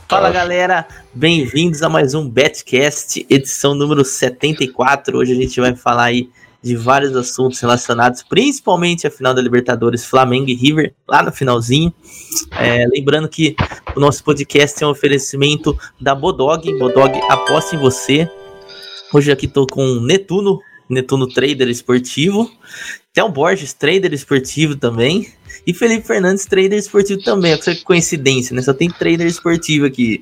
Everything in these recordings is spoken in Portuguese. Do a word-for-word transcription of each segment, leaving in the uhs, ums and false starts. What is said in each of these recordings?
Fala galera, bem-vindos a mais um Betcast, edição número setenta e quatro. Hoje a gente vai falar aí de vários assuntos relacionados principalmente à final da Libertadores, Flamengo e River, lá no finalzinho. É, lembrando que o nosso podcast é um oferecimento da Bodog. Bodog, aposta em você. Hoje aqui tô com o Netuno, Netuno Trader Esportivo, Theo Borges, Trader Esportivo também, e Felipe Fernandes, Trader Esportivo também. Olha que coincidência, né? Só tem Trader Esportivo aqui.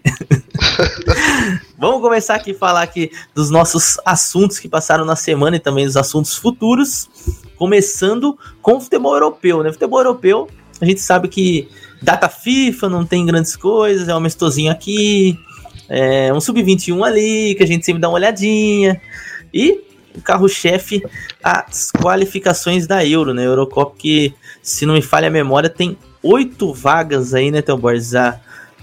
Vamos começar aqui a falar aqui dos nossos assuntos que passaram na semana e também dos assuntos futuros, começando com o futebol europeu, né? Futebol europeu, a gente sabe que data FIFA não tem grandes coisas, é um amistosinho aqui, é um sub vinte e um ali, que a gente sempre dá uma olhadinha, e o carro-chefe, as qualificações da Euro, né? Eurocopa que, se não me falha a memória, tem oito vagas aí, né, Theo Borges, a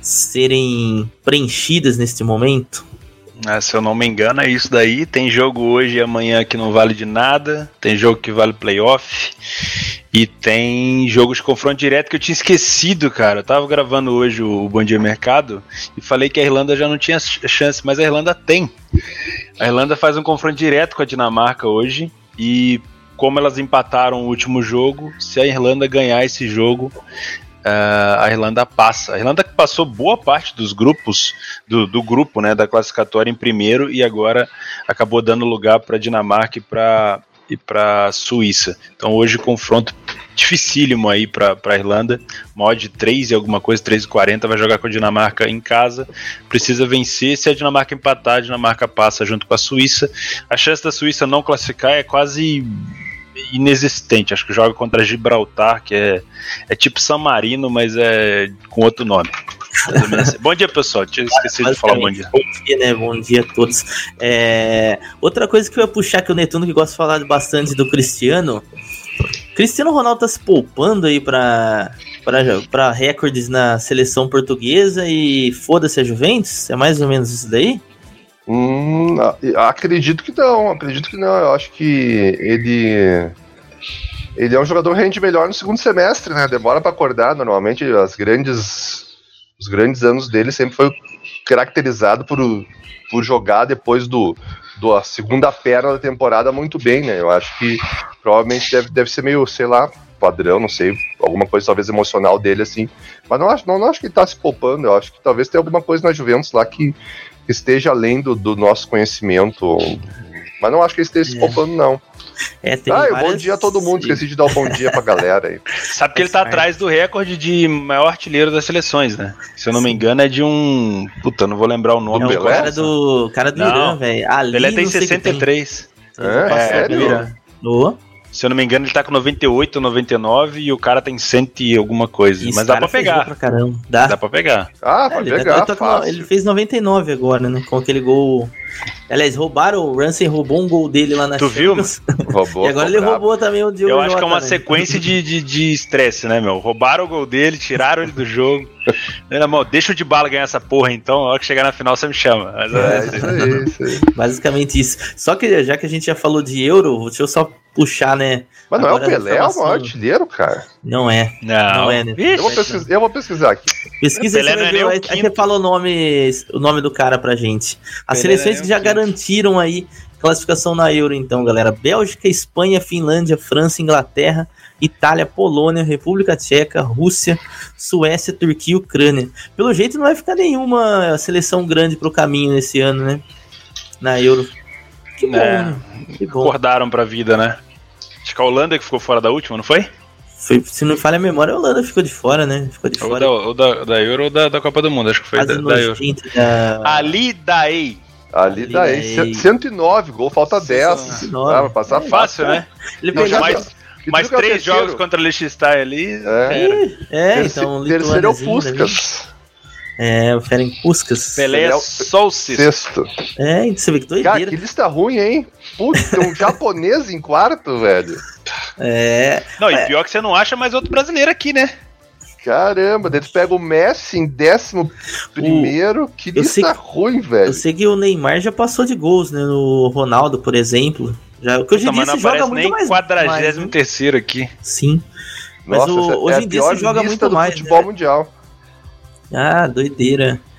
serem preenchidas neste momento. Ah, se eu não me engano é isso daí. Tem jogo hoje e amanhã que não vale de nada, tem jogo que vale playoff e tem jogos de confronto direto que eu tinha esquecido, cara. Eu tava gravando hoje o Bom Dia Mercado e falei que a Irlanda já não tinha chance, mas a Irlanda tem. A Irlanda faz um confronto direto com a Dinamarca hoje e como elas empataram o último jogo, se a Irlanda ganhar esse jogo, Uh, a Irlanda passa. A Irlanda que passou boa parte dos grupos, do, do grupo, né, da classificatória em primeiro e agora acabou dando lugar para a Dinamarca e para e para Suíça. Então hoje confronto dificílimo aí para a Irlanda, mod três e alguma coisa, três e quarenta, vai jogar com a Dinamarca em casa, precisa vencer. Se a Dinamarca empatar, a Dinamarca passa junto com a Suíça. A chance da Suíça não classificar é quase inexistente. Acho que joga contra Gibraltar, que é, é tipo San Marino, mas é com outro nome. Assim. Bom dia, pessoal. Tinha esquecido de falar bom dia. Bom dia, né? Bom dia a todos. É... Outra coisa que eu ia puxar, que o Netuno que gosta de falar bastante do Cristiano. Cristiano Ronaldo tá se poupando aí pra, pra, pra recordes na seleção portuguesa e foda-se a Juventus? É mais ou menos isso daí? Hum, acredito que não, acredito que não. Eu acho que ele ele é um jogador que rende melhor no segundo semestre, né? Demora para acordar. Normalmente as grandes os grandes anos dele sempre foi caracterizado por, por jogar depois do, do a segunda perna da temporada muito bem, né? Eu acho que provavelmente deve, deve ser meio, sei lá, padrão, não sei, alguma coisa talvez emocional dele assim. Mas não acho, não, não acho que ele tá se poupando. Eu acho que talvez tenha alguma coisa na Juventus lá que esteja além do, do nosso conhecimento, mas não acho que ele esteja se poupando, não. É, tem ah, várias... bom dia a todo mundo, esqueci de dar um bom dia pra galera aí. Sabe que ele tá atrás do recorde de maior artilheiro das seleções, né? Se eu não me engano é de um... Puta, não vou lembrar o nome. É o cara do, cara do Irã, velho. Pelé tem sessenta e três. Tem. É, é, sério? Do Irã. Oh. Se eu não me engano, ele tá com noventa e oito, noventa e nove e o cara tem cem e alguma coisa. Isso, mas dá pra pegar. Pra caramba. Dá. dá pra pegar. Ah, pode é, pegar, ele, tá, ele fez noventa e nove agora, né? Com aquele gol... Aliás, roubaram, o Ramsey roubou um gol dele lá na Tu Champions. viu? Roubou, e agora ele bravo. roubou também o Diogo Eu acho Jota, que é uma né? sequência de estresse, né, meu? Roubaram o gol dele, tiraram ele do jogo. Era, mano, deixa o Dybala ganhar essa porra, então. A hora que chegar na final, você me chama. Mas, é, é, isso aí, isso aí. Basicamente isso. Só que já que a gente já falou de Euro, deixa eu só puxar, né? Mas não é o Pelé, é o maior artilheiro, cara? Não é. Não, não é, né? Eu vou, pesquisar, eu vou pesquisar aqui. Pesquisa Pelé aí, não é viu? nem Aí, o aí você fala o nome, o nome do cara pra gente. As Pelé seleções é que já quinto. garantiram aí classificação na Euro, então, galera. Bélgica, Espanha, Finlândia, França, Inglaterra, Itália, Polônia, República Tcheca, Rússia, Suécia, Turquia e Ucrânia. Pelo jeito não vai ficar nenhuma seleção grande pro caminho nesse ano, né? Na Euro. Que bom, É, né? Que bom. Acordaram pra vida, né? Acho que a Holanda que ficou fora da última, não foi? Foi, se não falha a memória, a Holanda ficou de fora, né? Ficou de Ou fora. da, ou da, da Euro ou da, da Copa do Mundo, acho que foi da, da Euro. Da... Ali daí. Ali daí, cento e nove, gol, falta dez. cento e nove. Ah, vai passar É, fácil, fácil, né? Ele Não, pegou mais E mais tudo que é o três terceiro. jogos contra o Liechtenstein ali. É, É, Terce- então. terceiro é o Lituâniazinho, Puskas. né? É, o Ferenc Puskas. Pelé Pelé é é o- só o sexto. Sexto. É, você vê que Cara, doideira. que lista ruim, hein? Putz, tem um japonês em quarto, velho. É. Não, e é, pior que você não acha mais outro brasileiro aqui, né? Caramba, daí tu pega o Messi em décimo primeiro. Que eu sei lista que- ruim, velho. Eu sei que o Neymar já passou de gols, né? No Ronaldo, por exemplo. Já, porque hoje em Puta, dia mas não se joga aparece muito nem mais. quadragésimo mais, né? terceiro aqui. Sim. Mas Nossa, o- essa hoje é em a dia pior se joga lista muito do mais, futebol né? mundial. Ah, doideira.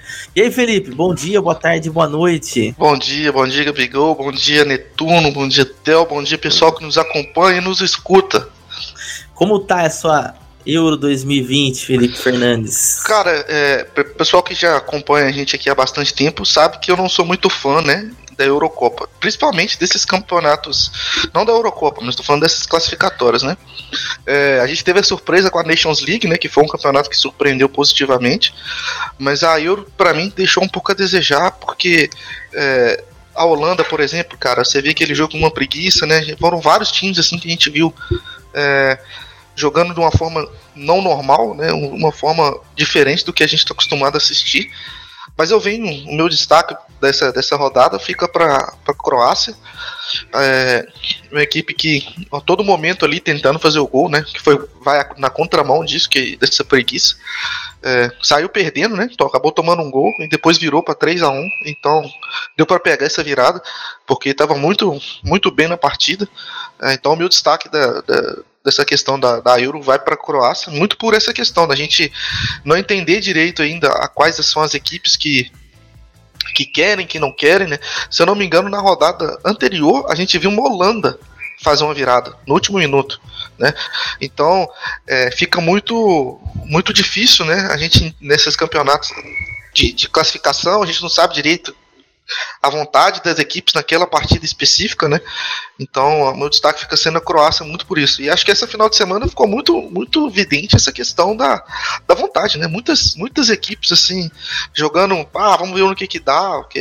E aí, Felipe, bom dia, boa tarde, boa noite. Bom dia, bom dia, Gabigol, bom dia, Netuno, bom dia, Theo, bom dia, pessoal que nos acompanha e nos escuta. Como tá a sua Euro dois mil e vinte, Felipe Fernandes? Cara, é, pessoal que já acompanha a gente aqui há bastante tempo sabe que eu não sou muito fã, né, da Eurocopa, principalmente desses campeonatos, não da Eurocopa, mas estou falando dessas classificatórias, né. É, a gente teve a surpresa com a Nations League, né, que foi um campeonato que surpreendeu positivamente, mas a Euro, pra mim, deixou um pouco a desejar, porque é, a Holanda, por exemplo, cara, você vê aquele jogo com uma preguiça, né, foram vários times assim que a gente viu é, jogando de uma forma não normal, né, uma forma diferente do que a gente está acostumado a assistir. Mas eu venho, o meu destaque dessa, dessa rodada fica para a Croácia, é, uma equipe que a todo momento ali tentando fazer o gol, né, que foi, vai na contramão disso, que, dessa preguiça, é, saiu perdendo, né, então acabou tomando um gol e depois virou para três a um, então deu para pegar essa virada, porque estava muito, muito bem na partida, é, então o meu destaque da, da dessa questão da, da Euro vai para a Croácia, muito por essa questão da gente não entender direito ainda a quais são as equipes que, que querem, que não querem, né? Se eu não me engano, na rodada anterior, a gente viu uma Holanda fazer uma virada no último minuto, né? Então, é, fica muito, muito difícil, né? A gente, nesses campeonatos de, de classificação, a gente não sabe direito a vontade das equipes naquela partida específica, né? Então, o meu destaque fica sendo a Croácia muito por isso. E acho que essa final de semana ficou muito, muito evidente essa questão da, da vontade, né? Muitas, muitas equipes, assim, jogando, ah, vamos ver no que que dá, o que...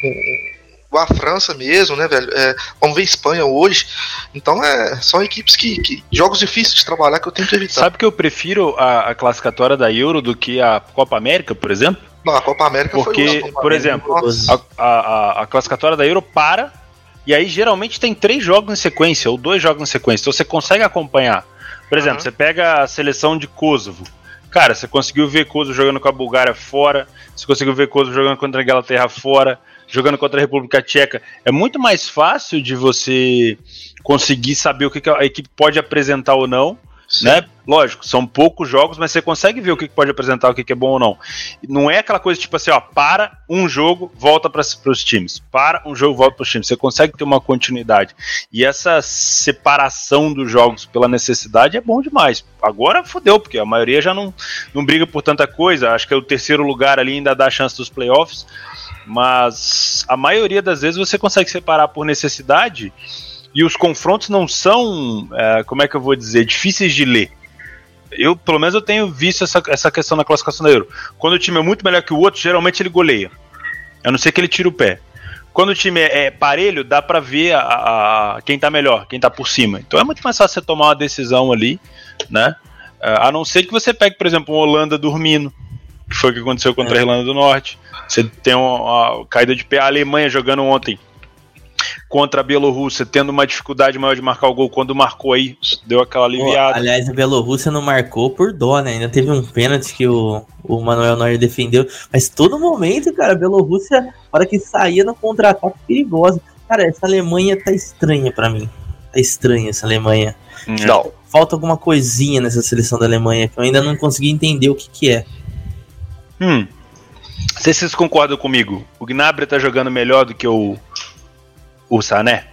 a França mesmo, né, velho? É, vamos ver a Espanha hoje. Então, é, são equipes que, que... jogos difíceis de trabalhar que eu tento evitar. Sabe que eu prefiro a, a classificatória da Euro do que a Copa América, por exemplo? Não, a Copa América porque, foi Porque, por exemplo, a, a, a classificatória da Euro para, e aí geralmente tem três jogos em sequência, ou dois jogos em sequência, então você consegue acompanhar. Por exemplo, uhum. Você pega a seleção de Kosovo. Cara, você conseguiu ver Kosovo jogando com a Bulgária fora, você conseguiu ver Kosovo jogando contra a Inglaterra fora, jogando contra a República Tcheca. É muito mais fácil de você conseguir saber o que a equipe pode apresentar ou não, né? Lógico, são poucos jogos, mas você consegue ver o que pode apresentar, o que é bom ou não. Não é aquela coisa tipo assim, ó, para um jogo, volta para os times. Para um jogo, volta para os times. Você consegue ter uma continuidade. E essa separação dos jogos pela necessidade é bom demais. Agora fodeu, porque a maioria já não, não briga por tanta coisa. Acho que é o terceiro lugar ali ainda dá chance dos playoffs. Mas a maioria das vezes você consegue separar por necessidade. E os confrontos não são, é, como é que eu vou dizer, difíceis de ler. Eu, pelo menos, eu tenho visto essa, essa questão na classificação da Euro. Quando o time é muito melhor que o outro, geralmente ele goleia. A não ser que ele tire o pé. Quando o time é, é parelho, dá pra ver a, a, quem tá melhor, quem tá por cima. Então é muito mais fácil você tomar uma decisão ali, né? A não ser que você pegue, por exemplo, uma Holanda dormindo, que foi o que aconteceu contra a Irlanda do Norte. Você tem uma, uma caída de pé. A Alemanha jogando ontem contra a Bielorrússia, tendo uma dificuldade maior de marcar o gol, quando marcou aí, deu aquela aliviada. Pô, aliás, a Bielorrússia não marcou por dó, né? Ainda teve um pênalti que o, o Manuel Neuer defendeu, mas todo momento, cara, a Bielorrússia, na hora que saía no contra-ataque, perigosa. Cara, essa Alemanha tá estranha pra mim. Tá estranha essa Alemanha. Não. Falta alguma coisinha nessa seleção da Alemanha que eu ainda não consegui entender o que que é. Hum. Não sei se vocês concordam comigo. O Gnabry tá jogando melhor do que o O Sané?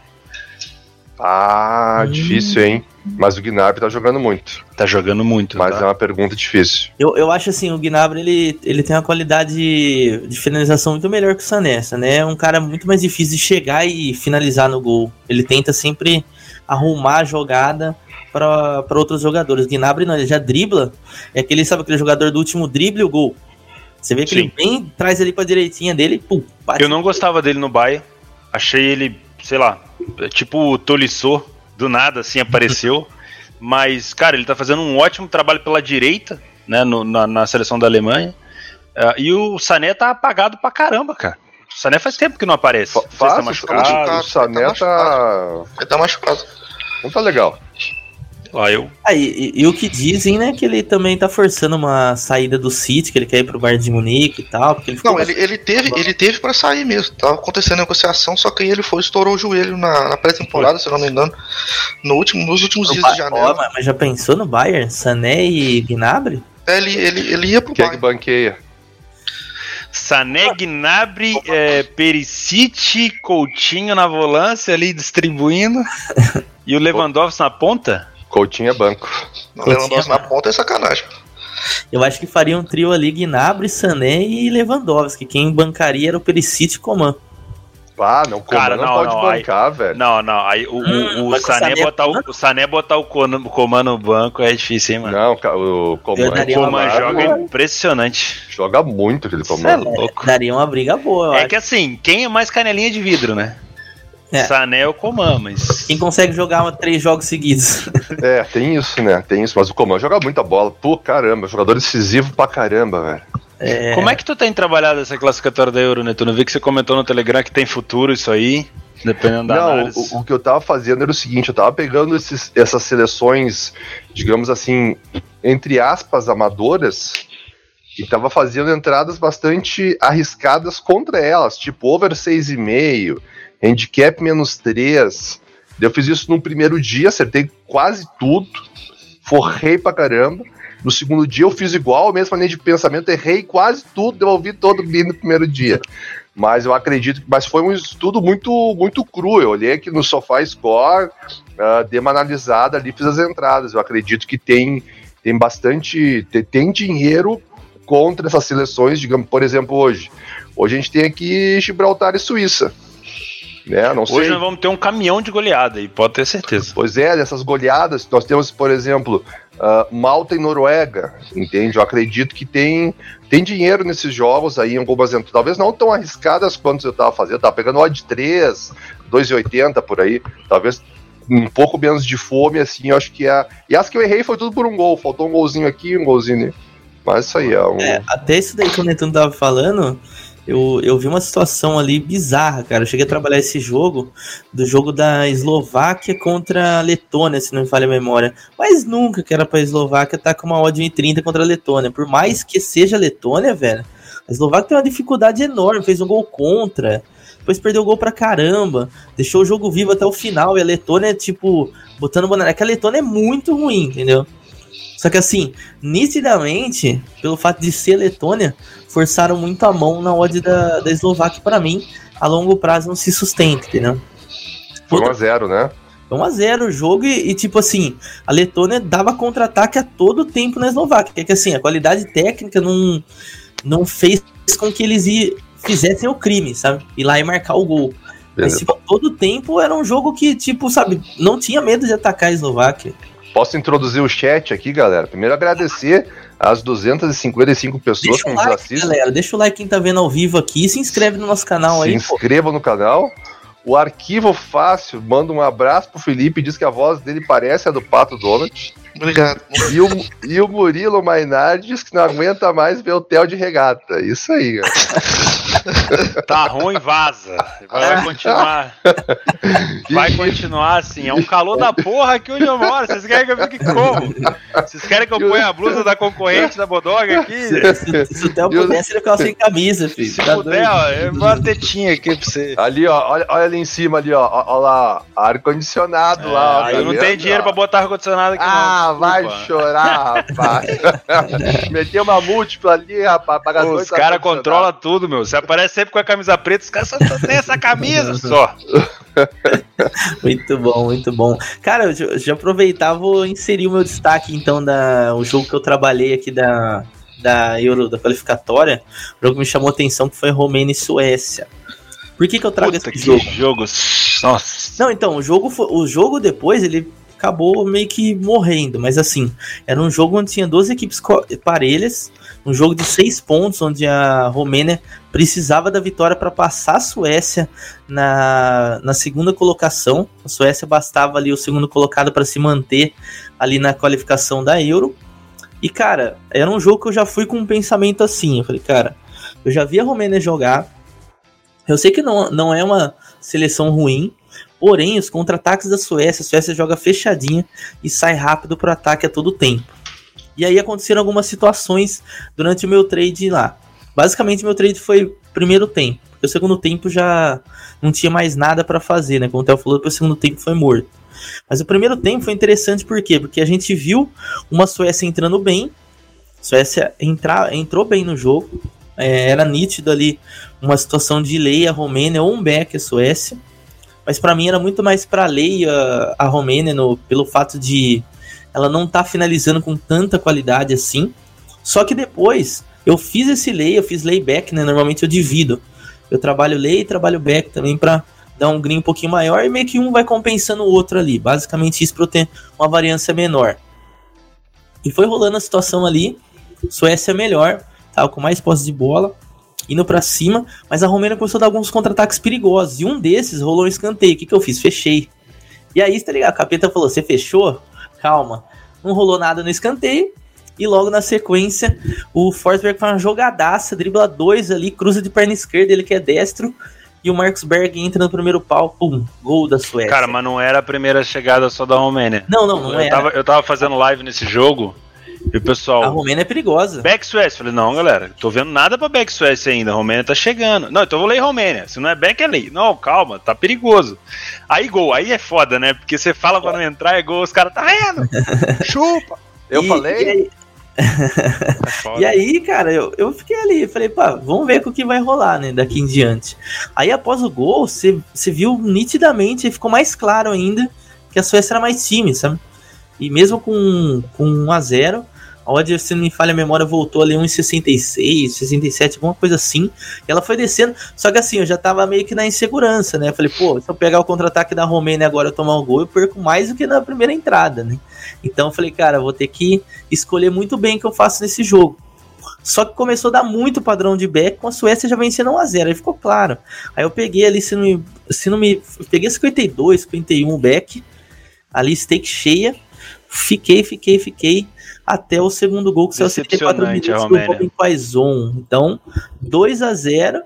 Ah, hum. difícil, hein? Mas o Gnabry tá jogando muito. Tá jogando muito, Mas tá? É uma pergunta difícil. Eu, eu acho assim, o Gnabry, ele, ele tem uma qualidade de, de finalização muito melhor que o Sané. O Sané é um cara muito mais difícil de chegar e finalizar no gol. Ele tenta sempre arrumar a jogada para outros jogadores. O Gnabry não, ele já dribla. É aquele, sabe, aquele jogador do último drible e o gol. Você vê que Sim. ele vem, traz ali pra direitinha dele e pum, bate. Eu não gostava dele no Bayern. Achei ele, sei lá, tipo o Tolisso, do nada assim apareceu. Mas, cara, ele tá fazendo um ótimo trabalho pela direita, né, no, na, na seleção da Alemanha. Uh, e o Sané tá apagado pra caramba, cara. O Sané faz tempo que não aparece. F- faz, tá machucado, tá machucado, o Sané tá... Ele tá machucado. Não tá legal. Ah, eu... ah, e, e, e o que dizem, né, que ele também tá forçando uma saída do City, que ele quer ir pro Bayern de Munique e tal. Porque ele não, ele, ele teve ele teve pra sair mesmo. Tava acontecendo a negociação, só que ele foi, estourou o joelho na, na pré-temporada, se eu não me engano, no último, nos últimos no dias ba- de janeiro. Ó, mas já pensou no Bayern? Sané e Gnabry? É, ele, ele, ele ia pro Quem Bayern. que banqueia? Sané, Gnabry, é, Perisic, Coutinho na volância ali distribuindo. E o Lewandowski na ponta? Coutinho é banco. O Lewandowski na ponta é sacanagem. Eu acho que faria um trio ali, Gnabry, Sané e Lewandowski. Quem bancaria era o Perisic e Coman. Ah, não, Coman Cara, não, não, pode não, bancar, aí, velho. Não, não, aí o, Hum, o, o, mas Sané o Sané botar o, banco? o Sané botar o Coman, o Coman no banco é difícil, hein, mano? Não, ca- o Coman, Eu daria O uma Coman vaga, joga né? impressionante. joga muito aquele Cê é Coman. louco. Daria uma briga boa, eu É acho. que assim, quem é mais canelinha de vidro, né? É. Sané ou Coman, mas... Quem consegue jogar uma, três jogos seguidos? É, tem isso, né? Tem isso, mas o Coman joga muita bola. Pô, caramba, jogador decisivo pra caramba, velho. É, Como é que tu tem trabalhado essa classificatória da Euro, né? Tu não vi que você comentou no Telegram que tem futuro isso aí, dependendo da Não, análise. o, o que eu tava fazendo era o seguinte, eu tava pegando esses, essas seleções, digamos assim, entre aspas, amadoras, e tava fazendo entradas bastante arriscadas contra elas, tipo over seis vírgula cinco, handicap menos três. Eu fiz isso no primeiro dia, acertei quase tudo, forrei pra caramba. No segundo dia eu fiz igual, a mesma linha de pensamento, errei quase tudo, devolvi todo bem no primeiro dia. Mas eu acredito que mas foi um estudo muito, muito cru. Eu olhei aqui no SofaScore, uh, dei uma analisada ali, fiz as entradas. Eu acredito que tem, tem bastante. Tem, tem dinheiro contra essas seleções, digamos, por exemplo, hoje. Hoje a gente tem aqui Gibraltar e Suíça. Né? Não sei. Hoje nós vamos ter um caminhão de goleada aí, pode ter certeza. Pois é, dessas goleadas, nós temos, por exemplo, uh, Malta e Noruega, entende? Eu acredito que tem, tem dinheiro nesses jogos aí, em algumas entradas, talvez não tão arriscadas quanto eu estava fazendo, eu estava pegando odd três, dois e oitenta por aí, talvez um pouco menos de fome, assim, eu acho que é... E as que eu errei foi tudo por um gol, faltou um golzinho aqui, um golzinho ali, mas isso aí é um... É, até isso daí que o Netuno tava falando, eu, eu vi uma situação ali bizarra, cara. Eu cheguei a trabalhar esse jogo, do jogo da Eslováquia contra a Letônia, se não me falha a memória. Mas nunca que era pra Eslováquia estar com uma odd de um e trinta contra a Letônia. Por mais que seja a Letônia, velho, a Eslováquia tem uma dificuldade enorme, fez um gol contra, depois perdeu o gol pra caramba, deixou o jogo vivo até o final, e a Letônia, tipo, botando banana. É que a Letônia é muito ruim, entendeu? Só que assim, nitidamente, pelo fato de ser Letônia, forçaram muito a mão na odd da, da Eslováquia pra mim, a longo prazo não se sustenta, entendeu? Foi um a zero, né? um a zero o jogo e, e, tipo assim, a Letônia dava contra-ataque a todo tempo na Eslováquia, que é que assim, a qualidade técnica não, não fez com que eles i, fizessem o crime, sabe? Ir lá e marcar o gol. Mas tipo, todo tempo era um jogo que, tipo, sabe, não tinha medo de atacar a Eslováquia. Posso introduzir o chat aqui, galera? Primeiro agradecer às duzentas e cinquenta e cinco pessoas Deixa que o nos like, assistem. galera. Deixa o like quem tá vendo ao vivo aqui. Se inscreve no nosso canal Se aí. inscreva no canal. O Arquivo Fácil manda um abraço pro Felipe e diz que a voz dele parece a do Pato Donald. Obrigado. E o, e o Murilo Mainardi diz que não aguenta mais ver o Theo de regata. Isso aí, galera. Tá ruim, vaza. Vai, vai continuar. Vai continuar assim. É um calor da porra aqui onde eu moro. Vocês querem que eu fique como? Vocês querem que eu ponha a blusa da concorrente da Bodog aqui? Se, se o Theo pudesse, ele ficava sem camisa, filho. Se Tá puder, doido? ó, eu vou uma tetinha aqui pra você. Ali, ó, olha, olha ali em cima, ali, ó. Olha lá, ar-condicionado lá. Ó, Ah, tá eu não vendo? tenho dinheiro pra botar ar-condicionado aqui, Ah, não. vai Desculpa. chorar, rapaz. Meteu uma múltipla ali, rapaz. Paga Os dois caras ar-condicionado. controlam tudo, meu. Você aparece sempre com a camisa preta, os caras só têm essa camisa só. Muito bom, muito bom. Cara, eu já, já aproveitar, vou inserir o meu destaque, então, da o jogo que eu trabalhei aqui da, da Euro, da qualificatória. O jogo que me chamou a atenção, que foi Romênia e Suécia. Por que que eu trago Puta, esse que jogo? jogo. Nossa. Não, então, o jogo, foi, o jogo depois, ele acabou meio que morrendo, mas assim, era um jogo onde tinha duas equipes parelhas, um jogo de seis pontos, onde a Romênia precisava da vitória para passar a Suécia na, na segunda colocação. A Suécia bastava ali o segundo colocado para se manter ali na qualificação da Euro. E cara, era um jogo que eu já fui com um pensamento assim, eu falei, cara, eu já vi a Romênia jogar, eu sei que não, não é uma seleção ruim, porém, os contra-ataques da Suécia, a Suécia joga fechadinha e sai rápido pro ataque a todo tempo. E aí aconteceram algumas situações durante o meu trade lá. Basicamente, meu trade foi primeiro tempo, porque o segundo tempo já não tinha mais nada para fazer, né? Como o Theo falou, depois o segundo tempo foi morto. Mas o primeiro tempo foi interessante, por quê? Porque a gente viu uma Suécia entrando bem, a Suécia entra, entrou bem no jogo, é, era nítido ali uma situação de lei a Romênia ou um back a Suécia, mas para mim era muito mais para lei a, a Romênia no, pelo fato de ela não tá finalizando com tanta qualidade assim. Só que depois eu fiz esse lay, eu fiz layback, né? Normalmente eu divido. Eu trabalho lay e trabalho back também para dar um green um pouquinho maior e meio que um vai compensando o outro ali. Basicamente isso para eu ter uma variância menor. E foi rolando a situação ali, Suécia melhor, tava com mais posse de bola, indo pra cima, mas a Romênia começou a dar alguns contra-ataques perigosos, e um desses rolou um escanteio. O que que eu fiz? Fechei. E aí, tá ligado? A Capeta falou, você fechou? Calma. Não rolou nada no escanteio, e logo na sequência, o Forsberg faz uma jogadaça, dribla dois ali, cruza de perna esquerda, ele que é destro, e o Marcus Berg entra no primeiro pau, pum, gol da Suécia. Cara, mas não era a primeira chegada só da Romênia. Não, não, não eu era. Tava, eu tava fazendo live nesse jogo, e o pessoal... A Romênia é perigosa. Back Suécia. Falei, não, galera, tô vendo nada pra Back Suécia ainda, a Romênia tá chegando. Não, então eu vou ler Romênia, se não é back é lei. Não, calma, tá perigoso. Aí gol, aí é foda, né, porque você fala pra não entrar, é gol, os caras, tá vendo? Chupa. Eu e, falei... E aí, é e aí cara, eu, eu fiquei ali, falei, pá, vamos ver o que vai rolar, né, daqui em diante. Aí após o gol, você viu nitidamente, ficou mais claro ainda que a Suécia era mais time, sabe? E mesmo com, com um a zero, a odd, se não me falha a memória, voltou ali um e sessenta e seis, sessenta e sete, alguma coisa assim. E ela foi descendo. Só que assim, eu já tava meio que na insegurança, né? Eu falei, pô, se eu pegar o contra-ataque da Romênia agora e tomar um gol, eu perco mais do que na primeira entrada, né? Então eu falei, cara, eu vou ter que escolher muito bem o que eu faço nesse jogo. Só que começou a dar muito padrão de back, com a Suécia já vencendo um a zero, aí ficou claro. Aí eu peguei ali, se não me... Se não me peguei cinquenta e dois, cinquenta e um back, ali stake cheia. Fiquei, fiquei, fiquei até o segundo gol, que saiu setenta e quatro minutos do Robin Quaison. Então, dois a zero,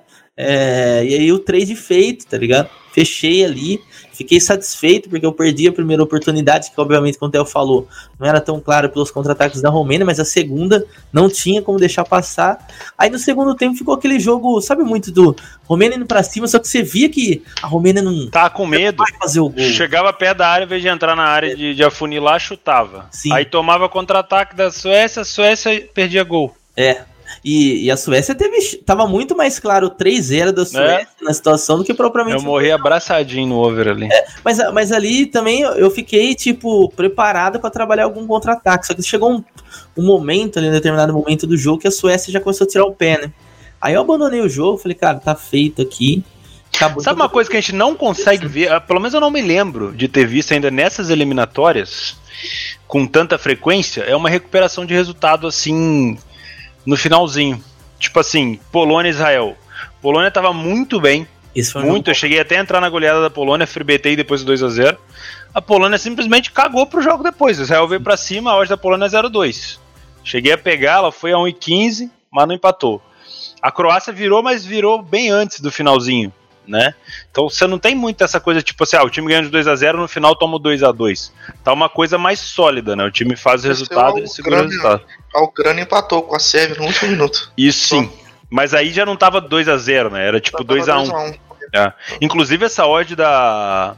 é, e aí o trade feito, tá ligado? Fechei ali, fiquei satisfeito, porque eu perdi a primeira oportunidade, que obviamente, como o Theo falou, não era tão claro pelos contra-ataques da Romênia, mas a segunda não tinha como deixar passar. Aí no segundo tempo ficou aquele jogo, sabe muito do Romênia indo pra cima, só que você via que a Romênia não... Tá com medo. Vai fazer o gol. Chegava perto da área, em vez de entrar na área de, de afunilar, chutava. Sim. Aí tomava contra-ataque da Suécia, a Suécia perdia gol. É. E, e a Suécia teve, tava muito mais claro o três a zero da Suécia é. na situação do que propriamente... Eu morri abraçadinho no over ali. É, mas, mas ali também eu fiquei, tipo, preparado para trabalhar algum contra-ataque. Só que chegou um, um momento, ali, um determinado momento do jogo, que a Suécia já começou a tirar o pé, né? Aí eu abandonei o jogo, falei, cara, tá feito aqui. Acabou. Sabe uma coisa que a gente não consegue ver, pelo menos eu não me lembro de ter visto ainda nessas eliminatórias, com tanta frequência, é uma recuperação de resultado, assim... no finalzinho, tipo assim, Polônia e Israel. Polônia tava muito bem, Isso foi muito, eu cheguei até a entrar na goleada da Polônia, fribetei depois do dois a zero. A Polônia simplesmente cagou pro jogo depois, o Israel veio pra cima, a odd da Polônia é zero a dois. Cheguei a pegar, ela foi a um e quinze, mas não empatou. A Croácia virou, mas virou bem antes do finalzinho, né? Então você não tem muito essa coisa tipo assim, ah, o time ganha de dois a zero, no final toma o dois a dois. Tá uma coisa mais sólida, né? O time faz o resultado e segura o resultado. A Ucrânia empatou com a Sérvia no último minuto. Isso sim, mas aí já não tava dois a zero, né? Era tipo dois a um. É. Inclusive essa odd da,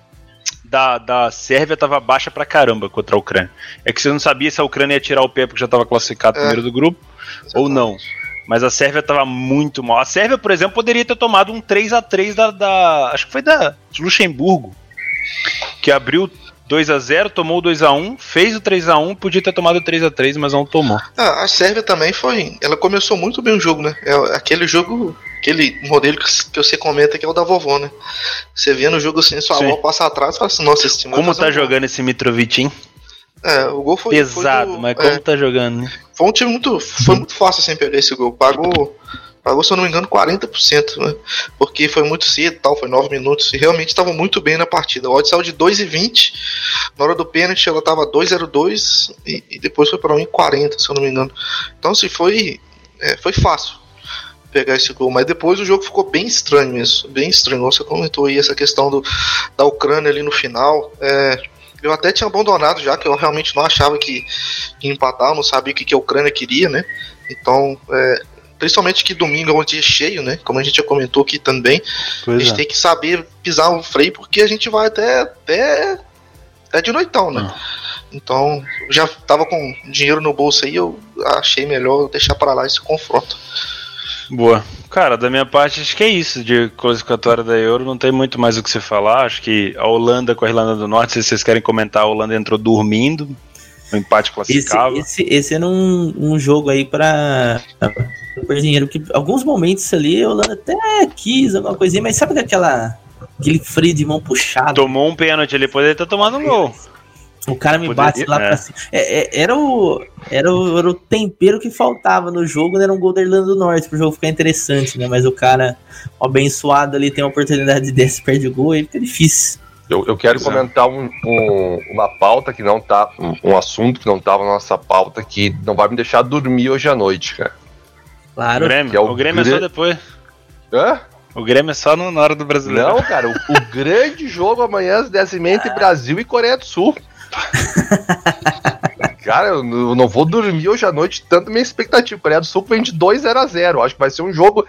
da, da Sérvia tava baixa pra caramba contra a Ucrânia. É que você não sabia se a Ucrânia ia tirar o pé porque já tava classificado é. primeiro do grupo, exatamente, ou não. Mas a Sérvia tava muito mal. A Sérvia, por exemplo, poderia ter tomado um três a três da, da acho que foi da de Luxemburgo, que abriu dois a zero, tomou o dois a um, fez o três a um, podia ter tomado o três a três, mas não tomou. Ah, a Sérvia também foi... Ela começou muito bem o jogo, né? É aquele jogo, aquele modelo que você comenta que é o da vovó, né? Você vê no jogo assim, sua avó passa atrás e fala assim, nossa, esse time... Como tá um jogando gol. Esse Mitrovic, hein? É, o gol foi... Pesado, foi do, mas como é, tá jogando, né? Foi um time muito... Foi muito fácil assim pegar esse gol. Pagou... Pagou, se eu não me engano, quarenta por cento, né? Porque foi muito cedo, tal, foi nove minutos, e realmente estava muito bem na partida. A odd saiu de dois e vinte, na hora do pênalti ela estava dois a zero dois, e, e depois foi para um e quarenta, se eu não me engano. Então, assim, foi, é, foi fácil pegar esse gol, mas depois o jogo ficou bem estranho mesmo, bem estranho. Você comentou aí essa questão do, da Ucrânia ali no final, é... Eu até tinha abandonado já, que eu realmente não achava que ia empatar, eu não sabia o que, que a Ucrânia queria, né? Então, é... principalmente que domingo é um dia cheio, né? Como a gente já comentou aqui também. Pois a gente é. tem que saber pisar o freio, porque a gente vai até, até, até de noitão, né? Não. Então, já tava com dinheiro no bolso aí, eu achei melhor deixar pra lá esse confronto. Boa. Cara, da minha parte, acho que é isso de classificatória da Euro. Não tem muito mais o que se falar. Acho que a Holanda com a Irlanda do Norte, se vocês querem comentar, a Holanda entrou dormindo. O empate classificava. Esse, esse, esse era um, um jogo aí pra por dinheiro. Que alguns momentos ali a Holanda até quis alguma coisinha, mas sabe daquela aquele freio de mão puxado? Tomou um pênalti ali, poderia ter tomado um gol. O cara me Poderia, bate lá é. pra cima. É, é, era, o, era, o, era o tempero que faltava no jogo, né? Era um gol da Irlanda do Norte pro jogo ficar interessante, né? Mas o cara, o abençoado ali, tem uma oportunidade dessa, perde o gol, aí fica difícil. Eu, eu quero Exato. comentar um, um, uma pauta que não tá. Um, um assunto que não tava na nossa pauta, que não vai me deixar dormir hoje à noite, cara. O Claro. Grêmio, Que é o o Grêmio é Grê- só depois. Hã? O Grêmio é só no, na hora do brasileiro. Não, cara, o, o grande jogo amanhã às dez e meia entre Brasil e Coreia do Sul. Cara, eu n- eu não vou dormir hoje à noite, tanto minha expectativa. Coreia do Sul vem de dois a zero a zero. Acho que vai ser um jogo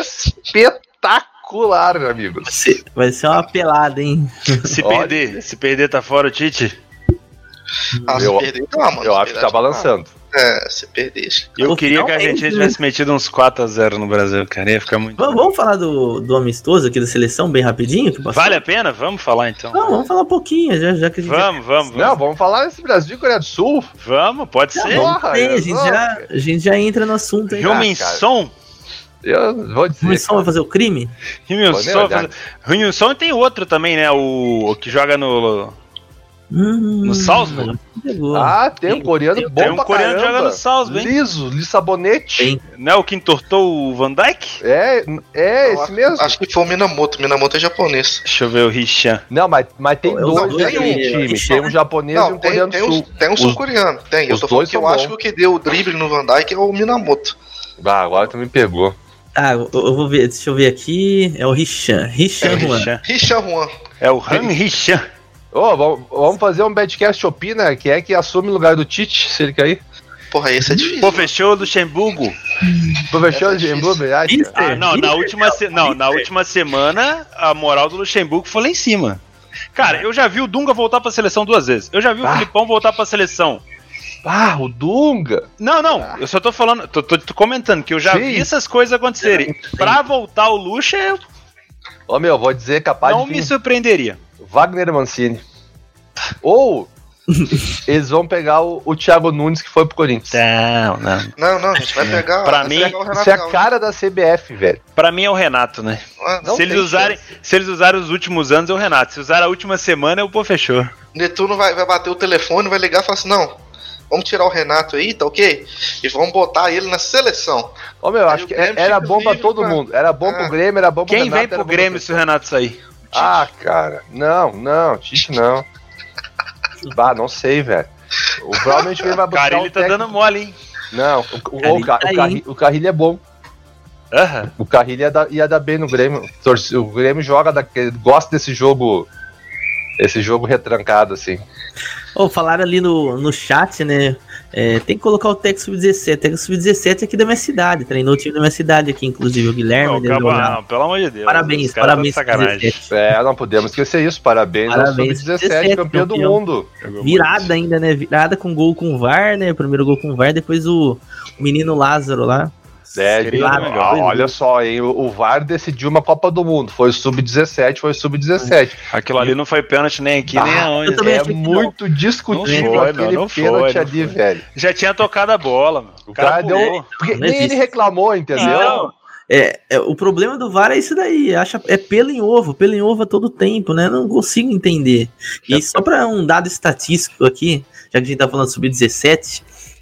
espetacular, meu amigo. Vai ser, vai ser uma pelada, hein? Se Olha. perder, se perder tá fora o Tite. Ah, se Eu- perder, tá, mano. Eu Se acho que perder, tá balançando. É, se perder. Eu Pô, queria que a finalmente, Argentina né? tivesse metido uns quatro a zero no Brasil, cara. Ia ficar muito. Vamos, vamos falar do, do amistoso aqui da seleção, bem rapidinho? Que passou? Vale a pena? Vamos falar então. Não, vamos falar um pouquinho, já, já que a gente Vamos, vamos, Não, vamos. vamos falar desse Brasil e Coreia do Sul. Vamos, pode já, ser. vamos Porra, ter, a, eu gente não- já, a gente já entra no assunto aí. Ju- Huminson. Eu vou O dizer. Wilson vai fazer o crime? Pode nem Huminson olhar. Huminson tem outro também, né? O, o que joga no. Hum, No Salzburg? Pegou. Ah, tem um coreano bom Tem um pra coreano caramba. jogando no Salzburg, hein? Liso, Lissabonete. Tem. Não é o que entortou o Van Dijk? É, é Eu esse acho- mesmo. Acho que foi o Minamoto. Minamoto é japonês. Deixa eu ver o Richan. Não, mas, mas tem Eu- dois não, naquele tem um- time. tem Tem um japonês e Não, um tem, coreano tem, do um, sul. tem um Os- sul-coreano. Tem. Eu os tô falando dois que eu são acho que bons. o que deu o drible no Van Dijk é o Minamoto. Ah, agora tu me pegou. Tá, eu, eu vou ver, deixa eu ver aqui. É o Richan. Richan É o Juan. Richan. Richan Juan. É o Han Richan. Ô, vamos, vamos fazer um Badcast Opina, que é que assume o lugar do Tite, se ele cair. Porra, esse é difícil. Pô, mano. fechou o Luxemburgo. Professor é de difícil. verdade, Isso. cara. Ah, não, na última, se- não, na última semana a moral do Luxemburgo foi lá em cima. Cara, eu já vi o Dunga voltar pra seleção duas vezes. Eu já vi o Ah. Filipão voltar pra seleção. Ah, o Dunga. Não, não, eu só tô falando, tô, tô- tô comentando que eu já Sim. vi essas coisas acontecerem. Pra voltar o Luxa, eu Ô, meu, vou dizer capaz não de me vir surpreenderia. Wagner Mancini. Ou eles vão pegar o, o Thiago Nunes, que foi pro Corinthians. Não, não. Não, não, a gente vai pegar. Pra vai mim, pegar o Renato Isso é a Gaúcho. cara da C B F, velho. Pra mim é o Renato, né? Ah, não se, eles tem usarem, chance. se eles usarem os últimos anos, é o Renato. Se usar a última semana, é o Pô Fechou. Netuno vai, vai bater o telefone, vai ligar e falar assim: não, vamos tirar o Renato aí, tá ok? E vamos botar ele na seleção. Ô, meu, Aí acho o que Grêmio era fica bom pra livre, todo cara. mundo. Era bom pro Ah. Grêmio, era bom pro Quem Renato, vem era pro bom Grêmio pro- se o Renato sair? Ah, cara. Não, não, Tite não. Bah, não sei, velho. O provavelmente ele vai buscar Cara, um ele tá técnico- dando mole, hein? Não, o, o, Carrilho o, Ca- tá o, aí, Carri- hein? o Carrilho é bom. Aham. O Carrilho ia dar, ia dar bem no Grêmio. Torce- O Grêmio joga daquele, gosta desse jogo, esse jogo retrancado assim. Ô, falaram ali no, no chat, né? É, tem que colocar o Tec sub dezessete. Tec sub dezessete aqui da minha cidade. Treinou o time da minha cidade aqui, inclusive. O Guilherme. Não, deve acaba- olhar. não, pelo amor de Deus. Parabéns, os caras tão parabéns. de sacanagem. dezessete. É, não podemos esquecer isso. Parabéns, ao Parabéns, sub dezessete, dezessete, campeão do campeão. mundo. Jogou Virada muito. ainda, né? Virada com gol com o V A R, né? Primeiro gol com o V A R, depois o, o menino Lázaro lá. É, Querido, ah, né, cara? olha só, hein? O, o V A R decidiu uma Copa do Mundo. Foi sub dezessete, foi sub dezessete. Aquilo ali não foi pênalti nem aqui, Ah, nem aonde. eu também É achei que muito discutível Não foi, aquele meu, não foi, pênalti não ali, foi. velho. Já tinha tocado a bola, mano. O cara, deu. pulou. Porque Não nem existe. ele reclamou, entendeu? Não. É, é, o problema do V A R é isso daí. Acha, é pelo em ovo, pelo em ovo a todo tempo, né? Não consigo entender. E só para um dado estatístico aqui, já que a gente tá falando sub dezessete.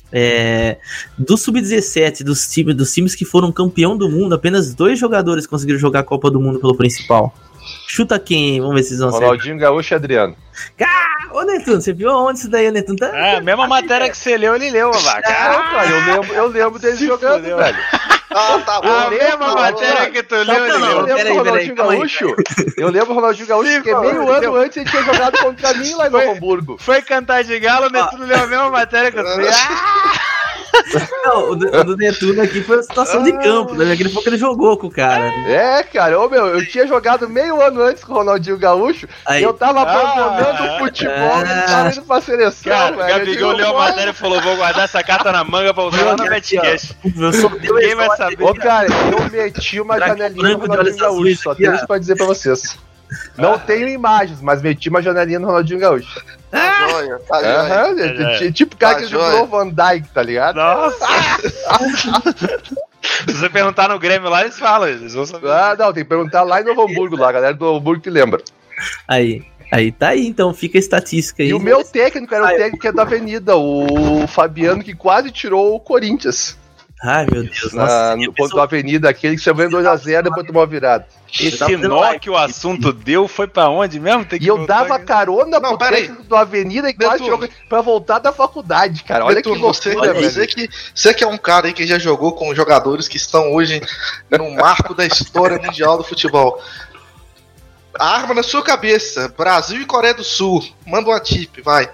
É, do sub dezessete, dos times, dos times que foram campeão do mundo, apenas dois jogadores conseguiram jogar a Copa do Mundo pelo principal. Chuta quem? Vamos ver se vocês vão acertar. Ronaldinho Gaúcho e Adriano. Ah, ô Netuno, você viu onde isso daí, Netuno? Tá, Ah, a mesma matéria que você leu, ele leu, Não, vaca. cara, eu lembro, eu lembro dele Se jogando, fudeu. velho. Ah, tá bom. A Eu mesma lembro, matéria mano. que tu leu, Não, ele Eu não, leu. lembro peraí, do peraí, Ronaldinho calma aí, Gaúcho. Eu lembro do Ronaldinho Gaúcho, Sim, porque pô, meio entendeu? ano antes ele tinha jogado contra mim lá em Foi- Novo Hamburgo. Foi cantar de galo, o Netuno leu a mesma matéria que eu li. Ah! Não, o do, o do Netuno aqui foi a situação de campo, né? Aquele foi que ele jogou com o cara. É, cara, ô meu, eu tinha jogado meio ano antes com o Ronaldinho Gaúcho Aí. e eu tava abandonando Ah, o futebol é. e ele tava indo pra seleção, Cara, o velho. Gabigol Eu digo, leu a matéria e falou: vou guardar essa carta na manga pra usar lá no Betcast. Eu sou Ninguém vai saber. Ô, cara, eu meti uma Traque janelinha no branco de Ronaldinho olhos azuis Gaúcho, só aqui, tenho ó. isso pra dizer pra vocês. Não Ah. tenho imagens, mas meti uma janelinha no Ronaldinho Gaúcho. Tá joia, tá joia. Aham, É. t- tipo o cara Tá que joia. jogou o Van Dijk, tá ligado? Nossa! Se você perguntar no Grêmio lá, eles falam, eles vão saber. Ah, não, tem que perguntar lá em Novo Hamburgo, lá, a galera do Novo Hamburgo que lembra. Aí, aí tá aí, então fica a estatística aí. E o meu técnico era o Ai. técnico que é da Avenida, o Fabiano, que quase tirou o Corinthians. Ai, meu Deus, Na, nossa. no ponto da Avenida, aquele que se ganhou dois a zero depois tomou a virada. Esse Tá fazendo nó live. que o assunto deu foi pra onde mesmo? Tem que E eu voltar dava aqui. carona Não, pro pera aí. técnico da Avenida e quase Netuno. tirou pra voltar da faculdade, cara. Olha Netuno, que você, loucura, velho. você, que, você que é um cara aí que já jogou com jogadores que estão hoje no marco da história mundial do futebol. A arma na sua cabeça, Brasil e Coreia do Sul. Manda uma tip, vai.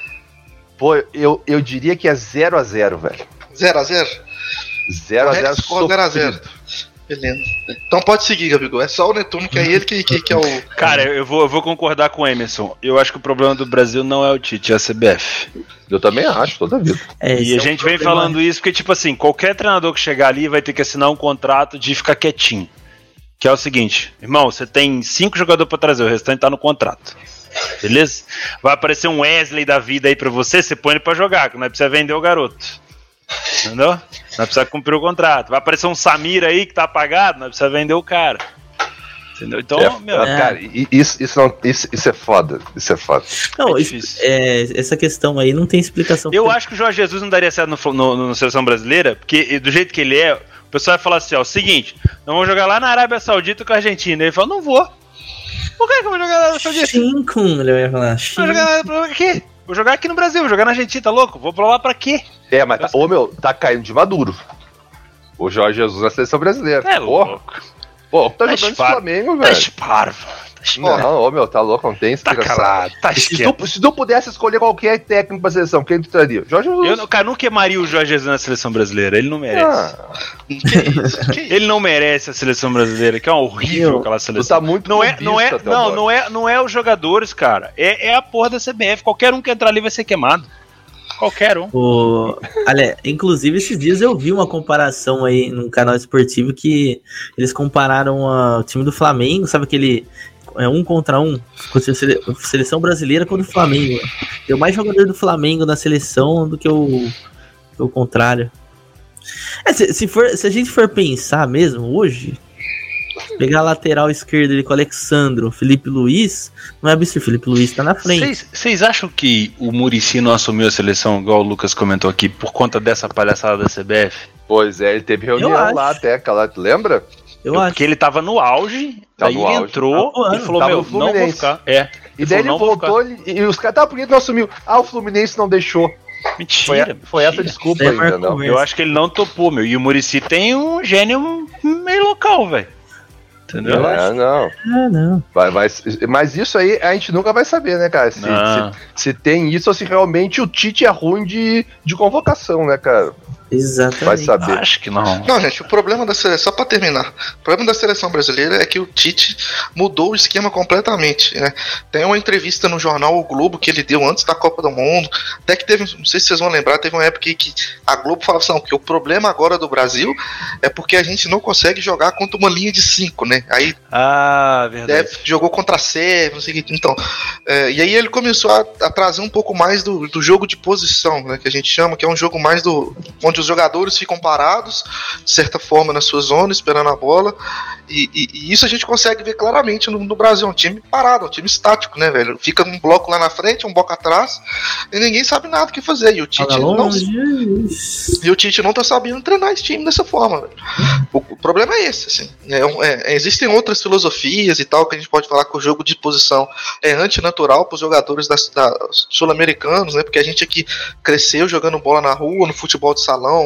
Pô, eu, eu diria que é zero a zero, velho. zero a zero? zero a zero Score zero a zero. sofrido. Beleza. Então pode seguir, Gabigol. É só o Netuno, que é ele que, que, que é o. Cara, eu vou, eu vou concordar com o Emerson. Eu acho que o problema do Brasil não é o Tite, é a C B F. Eu também acho, toda vida. É, esse E a é um gente vem problema. falando isso porque, tipo assim, qualquer treinador que chegar ali vai ter que assinar um contrato de ficar quietinho. Que é o seguinte, irmão, você tem cinco jogadores pra trazer, o restante tá no contrato. Beleza? Vai aparecer um Wesley da vida aí pra você, você põe ele pra jogar, que não é pra você vender o garoto. Entendeu? Não precisa cumprir o contrato. Vai aparecer um Samir aí que tá apagado, não precisa vender o cara. Entendeu? Então, É, meu, é. Cara, i- isso, isso, não, isso, isso é foda. Isso é foda. Não, é isso- difícil. é, essa questão aí não tem explicação. Eu acho que o Jorge Jesus não daria certo no, Flu- no, no Seleção Brasileira, porque do jeito que ele é, o pessoal vai falar assim, ó, o seguinte, nós vamos jogar lá na Arábia Saudita com a Argentina. Ele fala, não vou. Por que, que eu vou jogar lá na Saudita? Cinco, ele vai falar. Vou Cinco. jogar pra quê? Vou jogar aqui no Brasil, vou jogar na Argentina, tá louco? Vou pra lá pra quê? É, mas, tá, ô meu, tá caindo de maduro. O Jorge Jesus na seleção brasileira. É Porra, louco. pô, tá Tá jogando esse esparvo. Flamengo, Tá velho. esparvo. Tá esparvo. Não, ô meu, tá louco, não tem Tá explicação. calado, tá Se quieto. tu, se tu pudesse escolher qualquer técnico pra seleção, quem tu traria? Jorge Jesus. Eu, não- cara, não queimaria o Jorge Jesus na Seleção Brasileira, ele não merece. Ah, Que isso? Que isso? Ele não merece a Seleção Brasileira, que é uma horrível Meu, aquela tu seleção. tá muito Não é, não é, clubista, não, Teodoro. não é, não é os jogadores, cara. É, é a porra da C B F. Qualquer um que entrar ali vai ser queimado. Qualquer um. O... Olha, inclusive esses dias eu vi uma comparação aí num canal esportivo que eles compararam a- o time do Flamengo, sabe aquele é um contra um, com a sele- seleção brasileira contra o Flamengo. Tem mais jogador do Flamengo na seleção do que o, que o contrário. É, se, se, for, se a gente for pensar mesmo hoje, pegar a lateral esquerda ali com o Alexandro, Felipe Luiz, não é absurdo, Felipe Luiz tá na frente. Vocês acham que o Muricy não assumiu a seleção, igual o Lucas comentou aqui, por conta dessa palhaçada da C B F? Pois é, ele teve reunião acho. lá até, cara, tu lembra? Eu Eu- acho. Porque ele tava no auge, Tá aí no ele auge. entrou Tá voando. e falou, Tava meu, no não vou Fluminense. ficar. É. E daí ele falou, não vou voltou ele- e os caras, tá, por que ele não assumiu? Ah, o Fluminense não deixou. Mentira. Foi, a- foi essa mentira. desculpa É, aí, Marco entendeu? Conversa. Eu acho que ele não topou, meu. E o Muricy tem um gênio meio local, velho. Entendeu? É, não. Ah, não. Vai, vai, mas isso aí a gente nunca vai saber, né, cara? Se, Não. se, se tem isso ou se realmente o Tite é ruim de, de convocação, né, cara? Exatamente. Vai saber. Acho que não. Não, gente, o problema da seleção, só pra terminar, o problema da seleção brasileira é que o Tite mudou o esquema completamente, né? Tem uma entrevista no jornal O Globo que ele deu antes da Copa do Mundo, até que teve, não sei se vocês vão lembrar, teve uma época que a Globo falava assim, não, que o problema agora do Brasil é porque a gente não consegue jogar contra uma linha de cinco, né? Aí Ah, verdade. Deve, jogou contra a Sérvia, não sei o que. Então, é, e aí ele começou a, a trazer um pouco mais do, do jogo de posição, né, que a gente chama, que é um jogo mais do onde os jogadores ficam parados, de certa forma, na sua zona, esperando a bola. E, e- e isso a gente consegue ver claramente no, no Brasil. É um time parado, um time estático, né, velho? Fica um bloco lá na frente, um bloco atrás, e ninguém sabe nada o que fazer. E o Tite Joga não, longe. e o Tite não tá sabendo treinar esse time dessa forma, velho. O, o problema é esse, assim. É, um- é, existem outras filosofias e tal, que a gente pode falar que o jogo de posição é antinatural para os jogadores das, da, sul-americanos, né? Porque a gente aqui cresceu jogando bola na rua, no futebol de salão,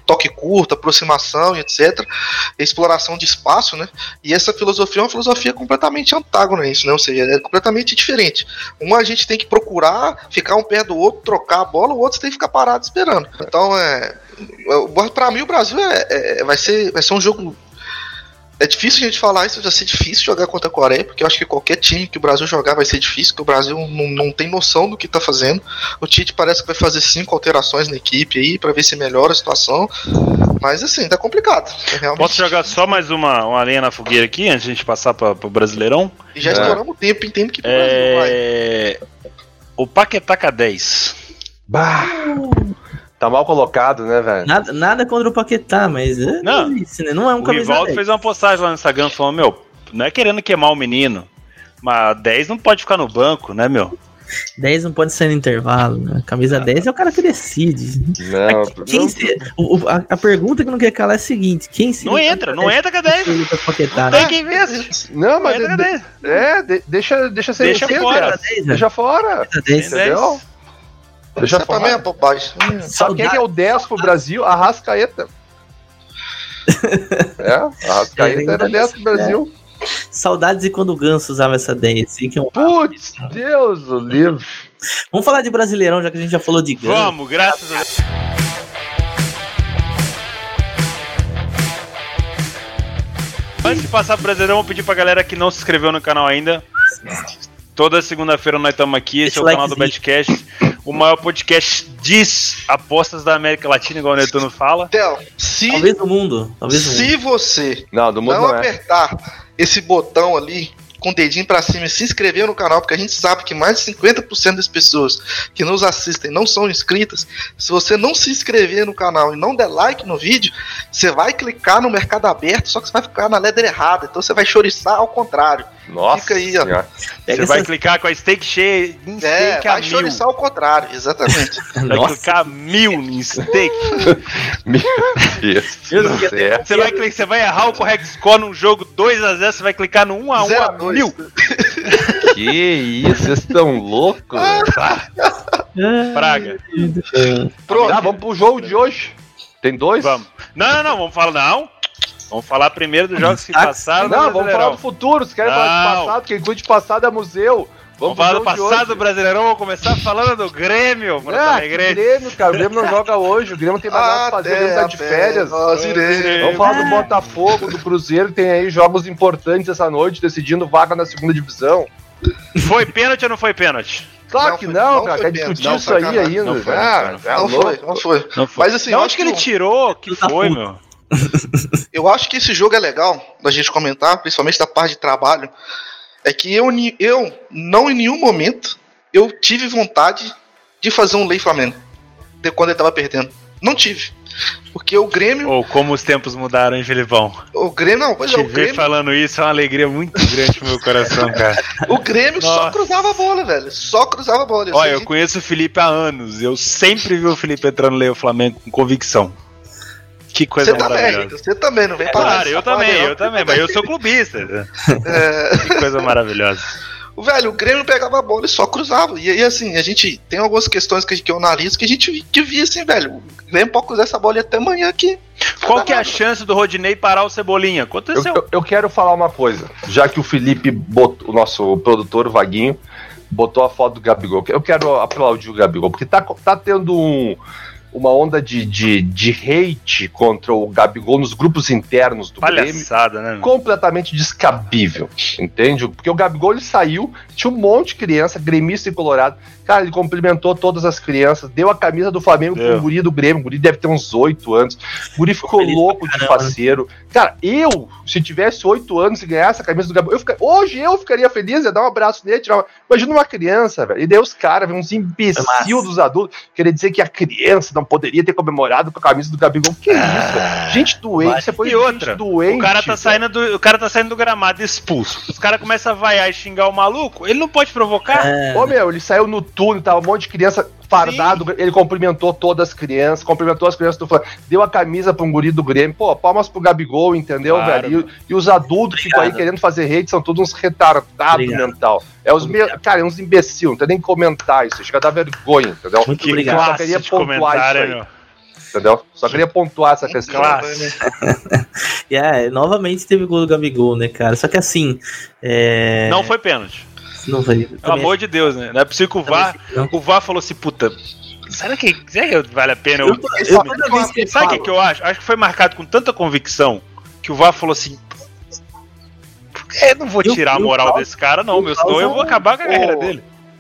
toque curto, aproximação e etcétera. Exploração de espaço, né? E essa filosofia é uma filosofia completamente antagônica a isso, né? Ou seja, é completamente diferente. Um a gente tem que procurar ficar um pé do outro, trocar a bola, o outro tem que ficar parado esperando. Então, é, pra mim o Brasil é, é, vai, ser, vai ser um jogo. É difícil a gente falar isso, vai ser difícil jogar contra a Coreia, porque eu acho que qualquer time que o Brasil jogar vai ser difícil, porque o Brasil não, não tem noção do que tá fazendo. O Tite parece que vai fazer cinco alterações na equipe aí, pra ver se melhora a situação. Mas assim, tá complicado. É realmente... Posso jogar só mais uma, uma lenha na fogueira aqui, antes de a gente passar pra, pro Brasileirão? E já é. estouramos o tempo, entendo que pro é... Brasil vai. O Paquetá K dez. Bah! Tá mal colocado, né, velho? Nada, nada contra o Paquetá, mas é não, isso, né? Não é um o camisa Rivaldo dez. fez uma postagem lá no Instagram falando, meu, não é querendo queimar o menino, mas dez não pode ficar no banco, né, meu? dez não pode ser no intervalo, né? Camisa ah. dez é o cara que decide. Não, quem não. Se, o, a, a pergunta que não quer calar é a seguinte: quem se. Não entra, não entra com a dez. Paquetá, não tem quem vê. Não, mas. Não de, de, é, de, deixa, deixa ser Deixa fora. dez, deixa fora. dez, entendeu? Deixa Isso também é bobagem. Sabe quem é o dez pro Brasil? Arrascaeta. É, Arrascaeta era o dez pro Brasil. É. Saudades de quando o Ganso usava essa dez. Que é um... Putz, Deus o livre. Vamos falar de Brasileirão, já que a gente já falou de Ganso. Vamos, graças a Deus. Antes de passar pro Brasileirão, vou pedir pra galera que não se inscreveu no canal ainda. Toda segunda-feira nós estamos aqui, esse é o canal do Betcast, o maior podcast de apostas da América Latina, igual o Netuno fala. Theo, se, talvez do mundo. Talvez do se mundo. você não, do mundo não, não apertar é. esse botão ali, com o dedinho pra cima e se inscrever no canal, porque a gente sabe que mais de cinquenta por cento das pessoas que nos assistem não são inscritas. Se você não se inscrever no canal e não der like no vídeo, você vai clicar no mercado aberto, só que você vai ficar na letra errada, então você vai chouriçar ao contrário. Nossa, fica aí, ó. Você vai clicar com a stake cheia em é, stake vai a mil. chouriçar ao contrário, exatamente. Vai clicar mil em stake. Meu Deus. Você vai, clicar, você vai errar o correct score num jogo dois a zero, você vai clicar no um a um a mil. Que isso, vocês estão loucos? Praga. Pronto. Ah, vamos pro jogo de hoje. Tem dois? Vamos. Não, não, não, vamos falar não. Vamos falar primeiro dos jogos que passaram. Não, vamos falar do futuro. Se querem falar do passado, quem cuida de passado é museu. Vamos, vamos falar do passado do Brasileirão, vamos começar falando do Grêmio. Ah, Grêmio. Grêmio, cara, o Grêmio não joga hoje, o Grêmio tem mais nada pra fazer, o Grêmio tá de férias. Vamos falar do Botafogo, do Cruzeiro, tem aí jogos importantes essa noite, decidindo vaga na segunda divisão. Foi pênalti ou não foi pênalti? Claro não, que foi, não, não cara, quer discutir não, isso aí sacanagem. ainda. Não foi, ah, não, foi, não, foi, não foi, não foi. Mas assim, de onde que ele que... tirou? Que tá foi, puto. meu? Eu acho que esse jogo é legal da gente comentar, principalmente da parte de trabalho. É que eu, eu não em nenhum momento eu tive vontade de fazer um Lei Flamengo de quando ele tava perdendo. Não tive. Porque o Grêmio... Ou oh, como os tempos mudaram, hein, Filipão? O Grêmio não, mas Te é o ver Grêmio... falando isso é uma alegria muito grande pro meu coração, cara. O Grêmio Nossa. só cruzava a bola, velho. Só cruzava a bola. Olha, eu gente... conheço o Felipe há anos. Eu sempre vi o Felipe entrando no Leio Flamengo com convicção. Que coisa você maravilhosa. Também, você também, não vem é, falar Claro, eu também, eu, eu também, mas eu sou clubista. É... Que coisa maravilhosa. O velho, o Grêmio pegava a bola e só cruzava. E, e assim, a gente tem algumas questões que, que eu analiso que a gente que via assim, velho. O Grêmio pode cruzar essa bola até amanhã aqui. Qual que é a chance do Rodinei parar o Cebolinha? Aconteceu. Eu, eu, eu quero falar uma coisa. Já que o Felipe, botou, o nosso produtor, o Vaguinho, botou a foto do Gabigol. Eu quero aplaudir o Gabigol, porque tá, tá tendo um... uma onda de, de, de hate contra o Gabigol nos grupos internos do Palhaçada, Grêmio, né? completamente descabível, entende? Porque o Gabigol, ele saiu, tinha um monte de criança, gremista e colorado, cara, ele cumprimentou todas as crianças, deu a camisa do Flamengo pro guri do Grêmio, o guri deve ter uns oito anos, o guri ficou louco de faceiro. Cara, eu, se tivesse oito anos e ganhasse a camisa do Gabigol, eu ficar, hoje eu ficaria feliz, ia dar um abraço nele, tirar uma... Imagina uma criança, velho, e daí os caras, uns imbecil dos adultos, querer dizer que a criança não poderia ter comemorado com a camisa do Gabigol. Que ah, isso? Gente doente, você foi e outra, doente. O cara tá saindo do, o cara tá saindo do gramado expulso. Os caras começam a vaiar e xingar o maluco, ele não pode provocar? É. Ô meu, ele saiu no túnel, tava um monte de criança fardado, Sim. ele cumprimentou todas as crianças, cumprimentou as crianças do Flamengo, deu a camisa pra um guri do Grêmio, pô, palmas pro Gabigol, entendeu, claro, velho? E, e os adultos que ficam aí querendo fazer hate são todos uns retardados mental. É os me... Cara, é uns imbecil, não tem nem comentar isso, chega a dar vergonha, entendeu? Muito obrigado. Eu queria pontuar isso aí. Entendeu? Só queria pontuar essa questão. E é, novamente teve gol do Gabigol, né, cara? Só que assim. É... Não foi pênalti. Não foi. Pelo amor de Deus, né? Não é possível que o V A R, o V A R falou assim, puta. Será que, será que vale a pena? Eu, eu, eu, eu, que sabe o que, que eu acho? Acho que foi marcado com tanta convicção que o V A R falou assim. Eu não vou tirar eu, a moral eu, desse cara, não, meu. Senão eu vou acabar com a carreira dele.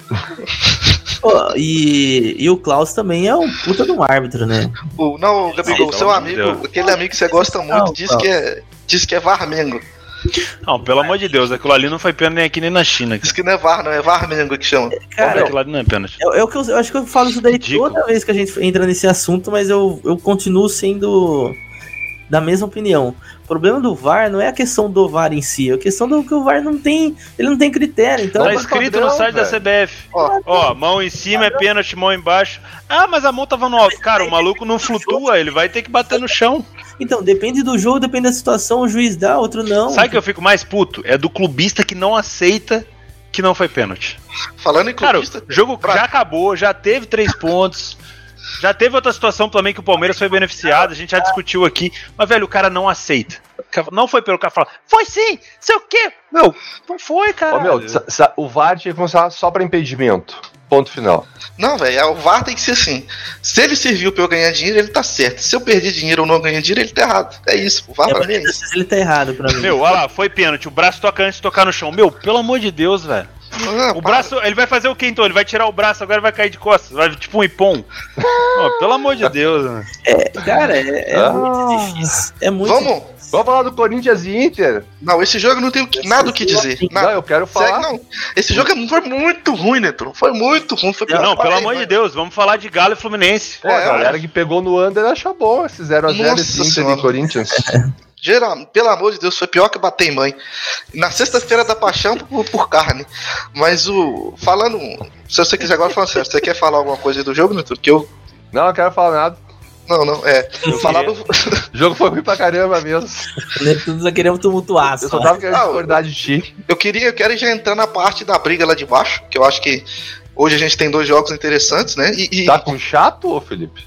Oh, e, e o Klaus também é um puta de um árbitro, né? O, não, Gabigol, seu amigo, Deus. Aquele amigo que você gosta muito, não, diz, que é, diz que é Varmengo. Não, pelo amor de Deus, aquilo ali não foi pênalti nem aqui nem na China. Diz que não é V A R, não, é Varmengo que chama. Cara, aquilo ali não é pênalti. É, é o que eu, eu acho que eu falo isso daí Ridículo. Toda vez que a gente entra nesse assunto, mas eu, eu continuo sendo da mesma opinião. O problema do V A R não é a questão do V A R em si, é a questão do que o V A R não tem, ele não tem critério. Então tá escrito padrão, no site velho. Da C B F. Ó, ó, mão em cima é pênalti, mão embaixo. Ah, mas a mão tava no alto. Cara, o maluco não flutua, ele vai ter que bater no chão. Então, depende do jogo, depende da situação, o juiz dá, outro não. Sabe que eu fico mais puto? É do clubista que não aceita que não foi pênalti. Falando em clubista... Cara, o jogo pra... já acabou, já teve três pontos... Já teve outra situação também que o Palmeiras foi beneficiado, a gente já discutiu aqui, mas, velho, o cara não aceita. Não foi pelo cara falar, foi sim, sei o quê. Meu, não foi, cara. Ô, meu, o V A R tinha que funcionar só pra impedimento. Ponto final. Não, velho, o V A R tem que ser assim. Se ele serviu pra eu ganhar dinheiro, ele tá certo. Se eu perder dinheiro ou não ganhar dinheiro, ele tá errado. É isso, o V A R é, pra mim é isso. Ele tá errado pra mim. Meu, olha lá, foi pênalti, o braço toca antes de tocar no chão. Meu, pelo amor de Deus, velho. Ah, o para. Braço, ele vai fazer o que então? Ele vai tirar o braço, agora vai cair de costas, vai tipo um ipom. Oh, pelo amor de Deus, né? É, cara, é, é ah. muito difícil. É muito Vamos, difícil. Vamos falar do Corinthians e Inter. Não, esse jogo não tem nada o que dizer. Não, eu quero falar. Segue, não. Esse jogo foi muito ruim, Neto. Foi muito ruim. Foi não, não pelo amor de Deus, vamos falar de Galo e Fluminense. Pô, é, a galera que pegou no under achou bom esse zero a zero esse Inter e Corinthians. Geral, pelo amor de Deus, foi pior que bater em mãe. Na sexta-feira da paixão por, por carne. Mas o. Falando. Se você quiser agora falar sério, você quer falar alguma coisa do jogo, Neto? Que eu. Não, eu não quero falar nada. Não, não, é. Falar do. O jogo foi ruim pra caramba mesmo. Todos só queremos tumultuar. Eu só tava querendo discordar de ti. Eu queria, eu quero já entrar na parte da briga lá de baixo, que eu acho que hoje a gente tem dois jogos interessantes, né? E, e... Tá com chato, ô Felipe?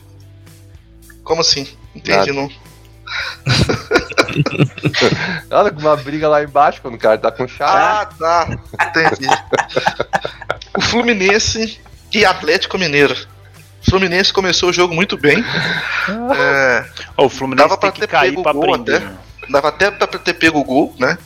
Como assim? Entendi, não. Olha com uma briga lá embaixo quando o cara tá com chato. Ah, tá. Entendi. O Fluminense e Atlético Mineiro. O Fluminense começou o jogo muito bem. É, oh, o Fluminense dava pra tem ter que cair pego pra o gol aprender. até. Dava até pra ter pego o gol, né?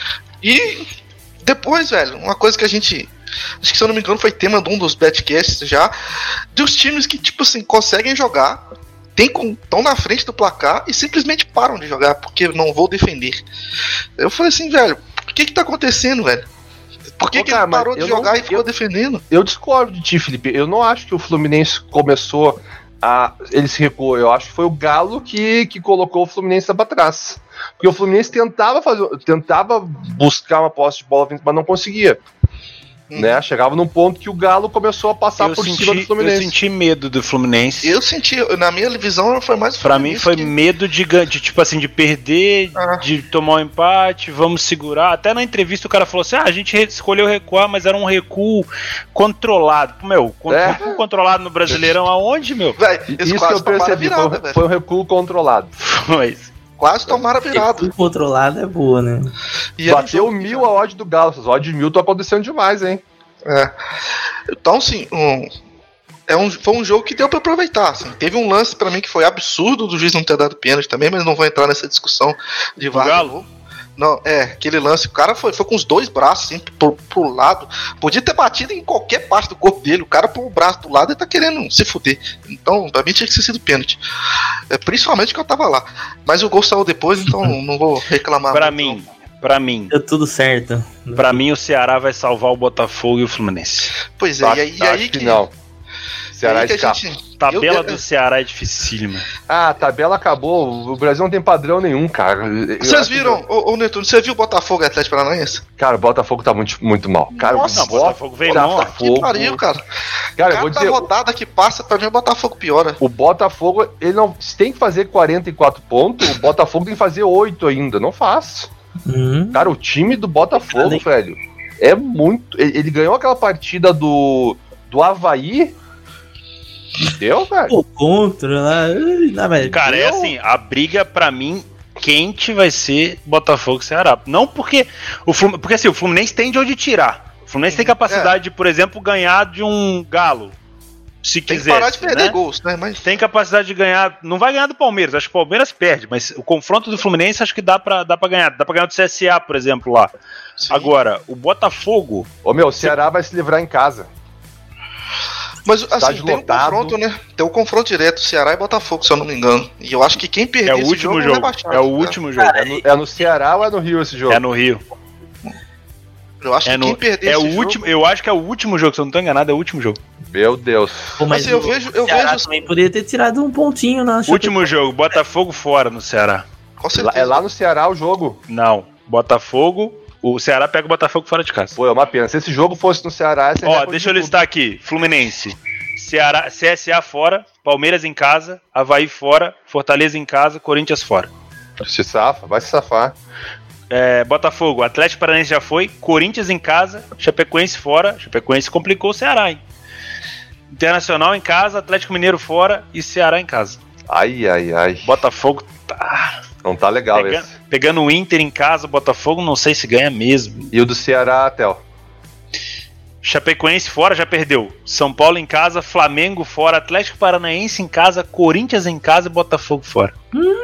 E depois, velho, uma coisa que a gente. Acho que se eu não me engano foi tema de um dos betcasts já. Dos times que, tipo assim, conseguem jogar. Estão na frente do placar e simplesmente param de jogar porque não vou defender. Eu falei assim, velho, o que que tá acontecendo, velho? Por que, Pô, que cara, ele parou de jogar não, e ficou eu, defendendo? Eu discordo de ti, Felipe. Eu não acho que o Fluminense começou a... Ele se recuou. Eu acho que foi o Galo que, que colocou o Fluminense pra trás. Porque o Fluminense tentava fazer, tentava buscar uma posse de bola, mas não conseguia. Né? Chegava num ponto que o Galo começou a passar eu por senti, cima do Fluminense. Eu senti medo do Fluminense. Eu senti, na minha visão foi mais Pra mim foi que... medo de, de, tipo assim, de perder, ah. de tomar um empate, vamos segurar. Até na entrevista o cara falou assim, ah, a gente escolheu recuar, mas era um recuo controlado. Meu, é. recuo controlado no Brasileirão aonde, meu? Véi, isso que eu percebi, virada, foi, foi um recuo controlado. Foi. Quase tomaram a virada. Recuo controlado é boa, né? E bateu um mil a odd do Galo. As odds de mil estão acontecendo demais, hein? É. Então, sim, um, é um, foi um jogo que deu pra aproveitar. Assim. Teve um lance pra mim que foi absurdo do juiz não ter dado pênalti também, mas não vou entrar nessa discussão de V A R. Galo? Não, é, aquele lance, o cara foi, foi com os dois braços assim, pro, pro lado. Podia ter batido em qualquer parte do corpo dele. O cara põe o braço do lado e tá querendo se fuder. Então, pra mim tinha que ter sido pênalti. É, principalmente que eu tava lá. Mas o gol saiu depois, então não vou reclamar. Pra muito, mim, não. pra mim. Deu tudo certo. Pra mim, o Ceará vai salvar o Botafogo e o Fluminense. Pois é, tá, e aí, e aí que. que não. Ceará de a gente... Tabela eu... do Ceará é dificílima. Ah, a tabela acabou. O Brasil não tem padrão nenhum, cara. Vocês viram, que... ô, ô Netuno, você viu o Botafogo e Atlético Paranaense? Cara, o Botafogo tá muito, muito mal. Cara, Nossa, o Botafogo veio não. Botafogo... Que pariu, cara. Cara, eu vou dizer... Cada rodada que passa, pra mim o Botafogo piora. O Botafogo, ele não tem que fazer quarenta e quatro pontos, o Botafogo tem que fazer oito ainda. Não faz. Hum. Cara, o time do Botafogo, velho, é muito... Ele ganhou aquela partida do, do Avaí... Deu, velho? Pô, contra lá. Não, velho. Cara, é assim, a briga pra mim quente vai ser Botafogo e Ceará. Não porque o Fluminense, porque assim, o Fluminense tem de onde tirar. O Fluminense tem capacidade é. de, por exemplo, ganhar de um Galo. Se tem quiser. que parar de perder né? gols, né? Mas... Tem capacidade de ganhar. Não vai ganhar do Palmeiras, acho que o Palmeiras perde, mas o confronto do Fluminense acho que dá pra, dá pra ganhar. Dá pra ganhar do C S A, por exemplo, lá. Sim. Agora, o Botafogo. Ô meu, o Ceará vai se livrar em casa. Mas assim, tem um confronto, né? Tem um confronto direto, Ceará e Botafogo, se eu não me engano. E eu acho que quem perder é o esse último jogo, jogo. é, é o último jogo. É no, é no Ceará ou é no Rio esse jogo? É no Rio. Eu acho é que no, quem perder é esse o jogo... último, eu acho que é o último jogo, se eu não tô enganado, é o último jogo. Meu Deus. Pô, mas assim, eu vejo, eu Ceará vejo... também poderia ter tirado um pontinho na Último jogo, Botafogo fora no Ceará. Com certeza. É lá no Ceará o jogo? Não, Botafogo, o Ceará pega o Botafogo fora de casa. Pô, é uma pena. Se esse jogo fosse no Ceará... Ó, deixa eu listar aqui, Fluminense, Ceará, C S A fora, Palmeiras em casa, Avaí fora, Fortaleza em casa, Corinthians fora. Se safa, vai se safar. É, Botafogo, Atlético Paranaense já foi, Corinthians em casa, Chapecoense fora, Chapecoense complicou o Ceará, hein? Internacional em casa, Atlético Mineiro fora e Ceará em casa. Ai, ai, ai. Botafogo tá... Não tá legal pegando, esse. Pegando o Inter em casa, Botafogo não sei se ganha mesmo. E o do Ceará, Théo? Chapecoense fora, já perdeu. São Paulo em casa, Flamengo fora, Atlético Paranaense em casa, Corinthians em casa e Botafogo fora.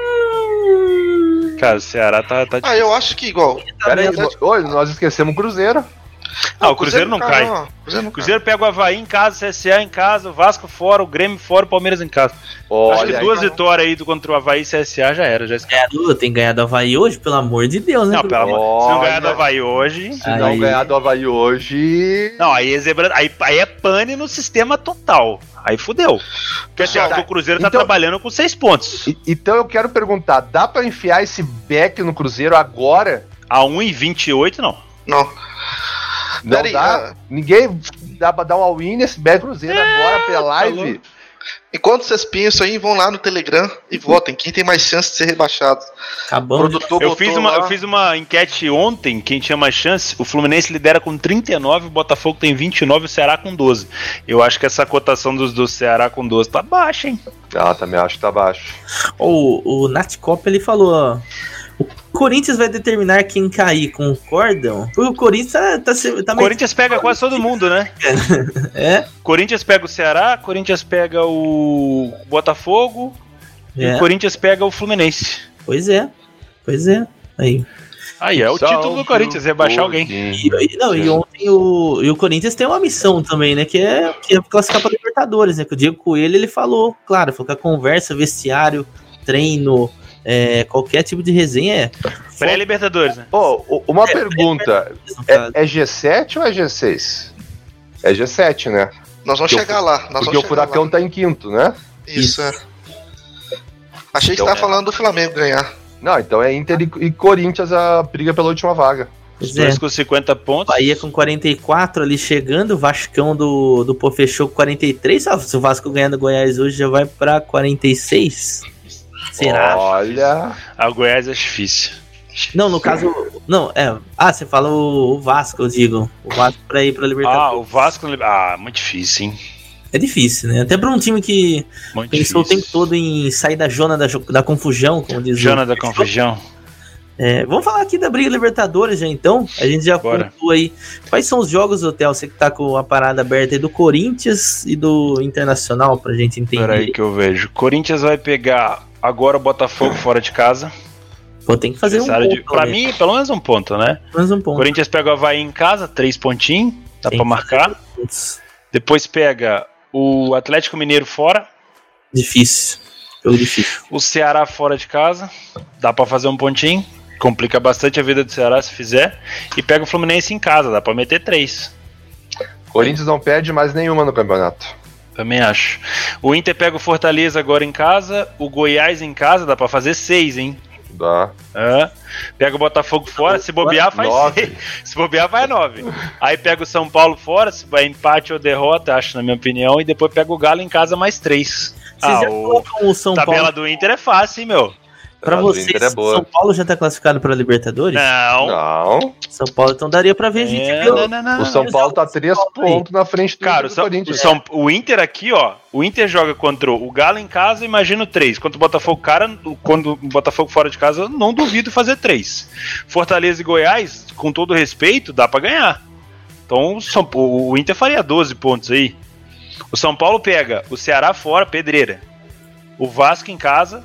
Hum. Cara, o Ceará tá, tá Ah, eu acho que igual. Pera aí, oi, nós esquecemos o Cruzeiro. Ah, o Cruzeiro, Cruzeiro não cai. Não. Cruzeiro, não Cruzeiro cai. Pega o Avaí em casa, o C S A em casa, o Vasco fora, o Grêmio fora, o Palmeiras em casa. Olha, acho que duas aí, vitórias aí do contra o Avaí e C S A já era. Já é, tem ganhado o Avaí hoje, pelo amor de Deus, né? Não, pelo amor. Se não ganhar do Avaí hoje... Se aí... não ganhar do Avaí hoje... Não, aí é, zebra... aí, aí é pane no sistema total. Aí fudeu. Porque assim, tá. o Cruzeiro tá então, trabalhando com seis pontos. E, então eu quero perguntar, dá pra enfiar esse back no Cruzeiro agora? A um e vinte e oito, não. Não. Não Pera dá? Aí, uh... Ninguém dá pra dar um all-in nesse back Cruzeiro é, agora pela live? Falou. Enquanto vocês pensam aí, vão lá no Telegram e votem. Quem tem mais chance de ser rebaixado? Acabando. Eu fiz, uma, eu fiz uma enquete ontem, quem tinha mais chance. O Fluminense lidera com trinta e nove, o Botafogo tem vinte e nove e o Ceará com doze. Eu acho que essa cotação dos do Ceará com doze tá baixa, hein? Ah, também acho que tá baixo. O, o Nat Cop, ele falou, ó, o Corinthians vai determinar quem cair, concordam? O Corinthians tá... tá, tá o Corinthians meio... pega quase todo mundo, né? É? Corinthians pega o Ceará, Corinthians pega o Botafogo é. E o Corinthians pega o Fluminense. Pois é, pois é. Aí, Aí é o Salve título do Corinthians, rebaixar alguém. E, e, não, e ontem o, e o Corinthians tem uma missão também, né? Que é, que é classificar para Libertadores, né? Que o Diego Coelho, ele falou, claro, falou que a conversa, vestiário, treino... É, qualquer tipo de resenha é. Pré-Libertadores, né? Oh, uma é, pergunta: é, é G sete ou é G seis? É G sete, né? Nós vamos porque chegar o, lá. Nós porque o Furacão lá. Tá em quinto, né? Isso, Isso. é. Achei então, que você tava é. falando do Flamengo ganhar. Não, então é Inter e, e Corinthians a briga pela última vaga. Os dois é. com cinquenta pontos. Bahia com quarenta e quatro ali chegando. O Vascão do, do Pô fechou com quarenta e três. Ah, se o Vasco ganhar do Goiás hoje já vai pra quarenta e seis. Será? Olha. A Goiás é difícil. Não, no caso. Não, é. Ah, você fala o, o Vasco, eu digo. O Vasco pra ir pra Libertadores. Ah, o Vasco. Ah, muito difícil, hein? É difícil, né? Até pra um time que muito pensou difícil. O tempo todo em sair da zona da, da confusão, como diz Zona da confusão. É, vamos falar aqui da briga Libertadores já então. A gente já contou aí. Quais são os jogos, Hotel? Você que tá com a parada aberta aí do Corinthians e do Internacional pra gente entender. Peraí que eu vejo. Corinthians vai pegar agora o Botafogo fora de casa. Pô, tem que fazer um ponto. De, pra mim, pelo menos um ponto, né? Pelo menos um ponto. Corinthians pega o Avaí em casa, três pontinhos. Dá tem pra marcar. Depois pega o Atlético Mineiro fora. Difícil. Jogo difícil. O Ceará fora de casa. Dá pra fazer um pontinho. Complica bastante a vida do Ceará se fizer. E pega o Fluminense em casa, dá pra meter três. Corinthians não perde mais nenhuma no campeonato. Também acho. O Inter pega o Fortaleza agora em casa. O Goiás em casa, dá pra fazer seis, hein? Dá. É. Pega o Botafogo fora, se bobear faz seis. Se bobear vai nove. Aí pega o São Paulo fora, se vai empate ou derrota, acho na minha opinião. E depois pega o Galo em casa mais três. Vocês ah, já colocam o São tabela Paulo... do Inter é fácil, hein, meu? Pra vocês, é São Paulo já tá classificado pra Libertadores? Não. Não. São Paulo, então daria pra ver a gente. É, viu? não, não, não, o São Paulo tá três pontos na frente do, Cara, do o, São, Corinthians. o, São, o Inter aqui, ó. O Inter joga contra o Galo em casa, imagino três. Contra o Botafogo, cara, quando o Botafogo fora de casa, eu não duvido fazer três. Fortaleza e Goiás, com todo respeito, dá pra ganhar. Então o, São, o Inter faria doze pontos aí. O São Paulo pega o Ceará fora, pedreira. O Vasco em casa,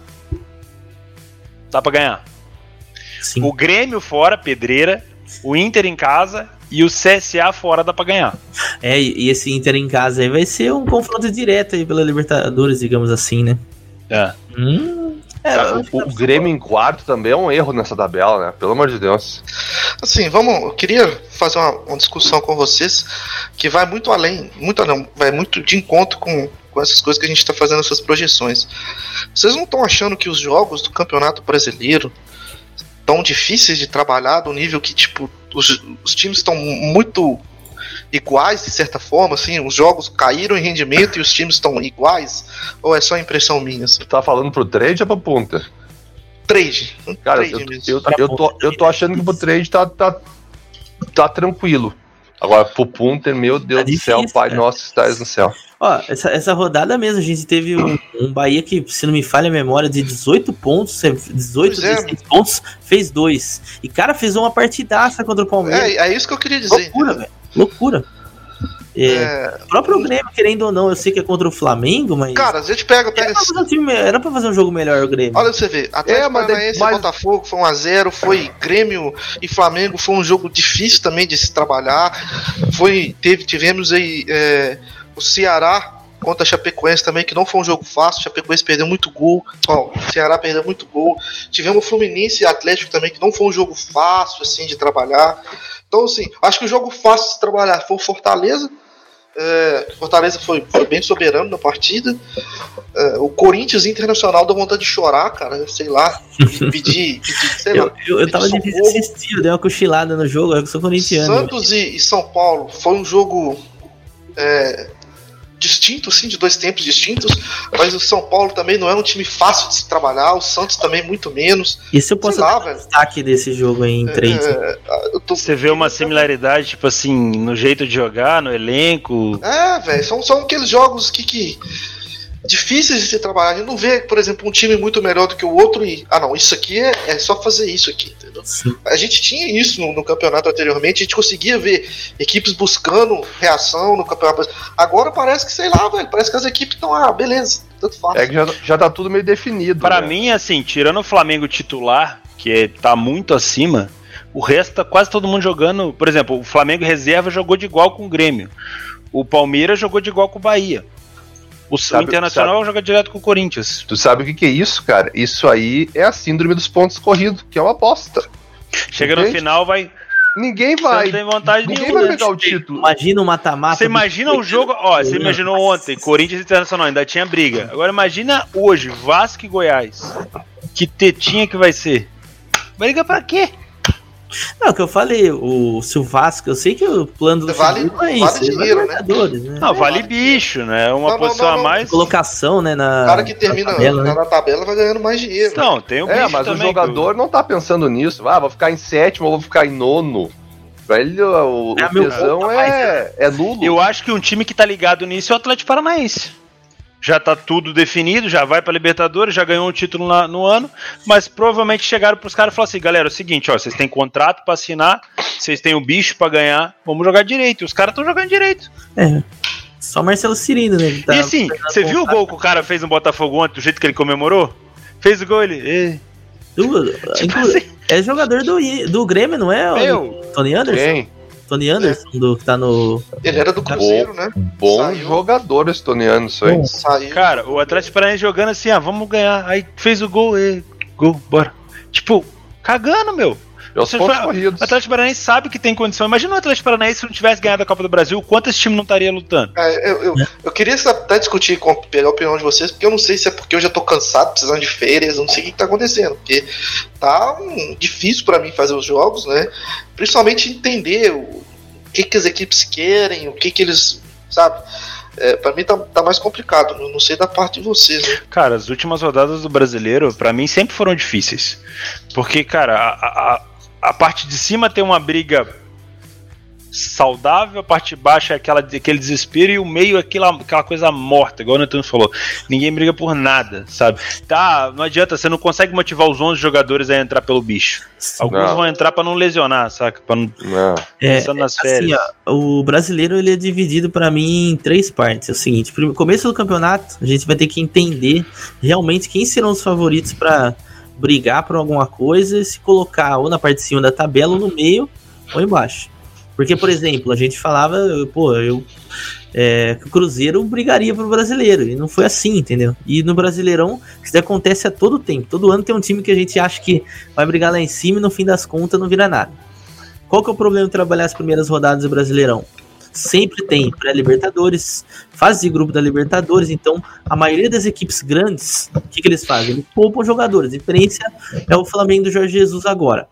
dá pra ganhar. Sim. O Grêmio fora, pedreira. O Inter em casa e o C S A fora dá pra ganhar. É, e esse Inter em casa aí vai ser um confronto direto aí pela Libertadores, digamos assim, né? É. Hum, é Cara, o, o Grêmio em quarto também é um erro nessa tabela, né? Pelo amor de Deus. Assim, vamos. Eu queria fazer uma, uma discussão com vocês que vai muito além, muito não, vai muito de encontro com, com essas coisas que a gente está fazendo, essas projeções. Vocês não estão achando que os jogos do Campeonato Brasileiro tão difíceis de trabalhar, do nível que, tipo, os, os times estão muito iguais, de certa forma, assim, os jogos caíram em rendimento e os times estão iguais? Ou é só impressão minha? Assim? Tu tá falando pro trade ou pra punta? Trade. Cara, trade eu, mesmo. eu, eu, tô, eu tô achando que pro trade tá, tá, tá tranquilo. Agora, pro punter, meu Deus Tá do difícil, céu, Pai cara. Nosso que estás no céu. Ó, essa, essa rodada mesmo, a gente teve um, um Bahia que, se não me falha a memória, de dezoito pontos, dezoito, Pois é. dezesseis pontos, fez dois. E, cara, fez uma partidaça contra o Palmeiras. É, é isso que eu queria dizer. Loucura, velho. Loucura. É, É, o próprio Grêmio, querendo ou não, eu sei que é contra o Flamengo, mas... cara, a gente pega, pega era, pra fazer um time, era pra fazer um jogo melhor o Grêmio. Olha pra você ver, Atlético É, mas Paranaense mas- e Botafogo foi um a zero, foi Grêmio e Flamengo, foi um jogo difícil também de se trabalhar. Foi, teve, tivemos aí é, o Ceará contra a Chapecoense também, que não foi um jogo fácil. A Chapecoense perdeu muito gol, ó, o Ceará perdeu muito gol. Tivemos o Fluminense e Atlético também, que não foi um jogo fácil assim de trabalhar. Então, assim, acho que o jogo fácil de se trabalhar foi o Fortaleza. É, Fortaleza foi, foi bem soberano na partida. É, o Corinthians Internacional deu vontade de chorar, cara. Sei lá, pedir, pedir sei Eu, lá. eu, eu tava pedir difícil socorro. assistir, eu dei uma cochilada no jogo, eu sou corintiano. Santos e, e São Paulo foi um jogo é, distinto, sim, de dois tempos distintos. Mas o São Paulo também não é um time fácil de se trabalhar. O Santos também muito menos. E se eu posso Sei lá, dar um velho. destaque desse jogo aí em três? É, eu tô- Você vê uma similaridade, tipo assim, no jeito de jogar, no elenco. É, velho, são, são aqueles jogos que, que difíceis de se trabalhar. A gente não vê, por exemplo, um time muito melhor do que o outro e, ah não, isso aqui é, é só fazer isso aqui, entendeu? Sim. A gente tinha isso no, no campeonato anteriormente, a gente conseguia ver equipes buscando reação no campeonato. Agora parece que, sei lá, velho, parece que as equipes estão, ah, beleza, tanto faz. É que já, já tá tudo meio definido. Pra né? mim, assim, tirando o Flamengo titular, que é, tá muito acima, o resto tá quase todo mundo jogando. Por exemplo, o Flamengo reserva jogou de igual com o Grêmio. O Palmeiras jogou de igual com o Bahia. O Sabe- Internacional sabe- joga direto com o Corinthians. Tu sabe o que, que é isso, cara? Isso aí é a síndrome dos pontos corridos, que é uma bosta. Chega no Entende? final, vai. Ninguém Você vai. não tem vontade Ninguém nenhuma. vai né? pegar o título. Imagina o mata-mata. Você do- imagina o jogo, ó, você imaginou ontem, Corinthians e Internacional, ainda tinha briga. Agora imagina hoje, Vasco e Goiás. Que tetinha que vai ser. Briga pra quê? Não, o que eu falei, o, se o Vasco, eu sei que o plano do Vale- Felipe é vale isso, dinheiro, é né? Libertadores, né? Não, vale bicho, né? Uma Não, não, posição não, não. a mais. Colocação, né, na O cara que termina na tabela, né? na tabela vai ganhando mais dinheiro. Não, tem o bicho É, mas também. o jogador não tá pensando nisso. Ah, vou ficar em sétimo ou vou ficar em nono. Pra ele, o, É, o meu tesão ponto, é, é nulo. Eu acho que um time que tá ligado nisso é o Atlético Paranaense. Já tá tudo definido, já vai pra Libertadores, já ganhou um título na- no ano, mas provavelmente chegaram pros caras e falaram assim, galera, é o seguinte, ó, vocês têm contrato pra assinar, vocês têm o bicho pra ganhar, vamos jogar direito. E os caras estão jogando direito. É. Só Marcelo Cirino, né? que tá e assim, você viu o gol que o cara fez no Botafogo ontem, do jeito que ele comemorou? Fez o gol, ele... "Ê". Do, Tipo inclu- assim. É jogador do, I- do Grêmio, não é? Meu. O Tony Anderson? Quem? Tony Anderson, do, que tá no. Ele era do Cruzeiro, né? Bom Saiu. jogador esse Tony Anderson, hein? Saiu. Cara, o Atlético Paranaense jogando assim, ah, vamos ganhar. Aí fez o gol, e gol, bora. Tipo, cagando, meu. É os Você pontos fala- corridos. O Atlético Paranaense sabe que tem condição. Imagina o Atlético Paranaense se não tivesse ganhado a Copa do Brasil, quanto esse time não estaria lutando? É, eu, eu, eu queria até discutir, com, pegar a opinião de vocês, porque eu não sei se é porque eu já tô cansado, precisando de férias, eu não sei o que, que tá acontecendo. Porque tá um, difícil pra mim fazer os jogos, né? Principalmente entender o, o que, que as equipes querem, o que, que eles. Sabe? É, pra mim tá, tá mais complicado, eu não sei da parte de vocês, né? Cara, as últimas rodadas do Brasileiro, pra mim, sempre foram difíceis. Porque, cara, a, a, a parte de cima tem uma briga saudável, a parte de baixo é aquela, aquele desespero e o meio é aquela, aquela coisa morta, igual o Netuno falou. Ninguém briga por nada, sabe? Tá, não adianta, você não consegue motivar os onze jogadores a entrar pelo bicho. Alguns não. vão entrar pra não lesionar, saca? Pra não... não. É, Pensando nas férias. Assim, ó, o brasileiro ele é dividido pra mim em três partes. É o seguinte, no começo do campeonato, a gente vai ter que entender realmente quem serão os favoritos pra brigar por alguma coisa e se colocar ou na parte de cima da tabela, ou no meio, ou embaixo. Porque, por exemplo, a gente falava, pô, eu, é, que o Cruzeiro brigaria pro brasileiro, e não foi assim, entendeu? E no Brasileirão, isso acontece a todo tempo. Todo ano tem um time que a gente acha que vai brigar lá em cima e no fim das contas não vira nada. Qual que é o problema de trabalhar as primeiras rodadas do Brasileirão? Sempre tem pré-Libertadores, fase de grupo da Libertadores, então a maioria das equipes grandes, o que, que eles fazem? Eles poupam jogadores, a diferença é o Flamengo do Jorge Jesus agora.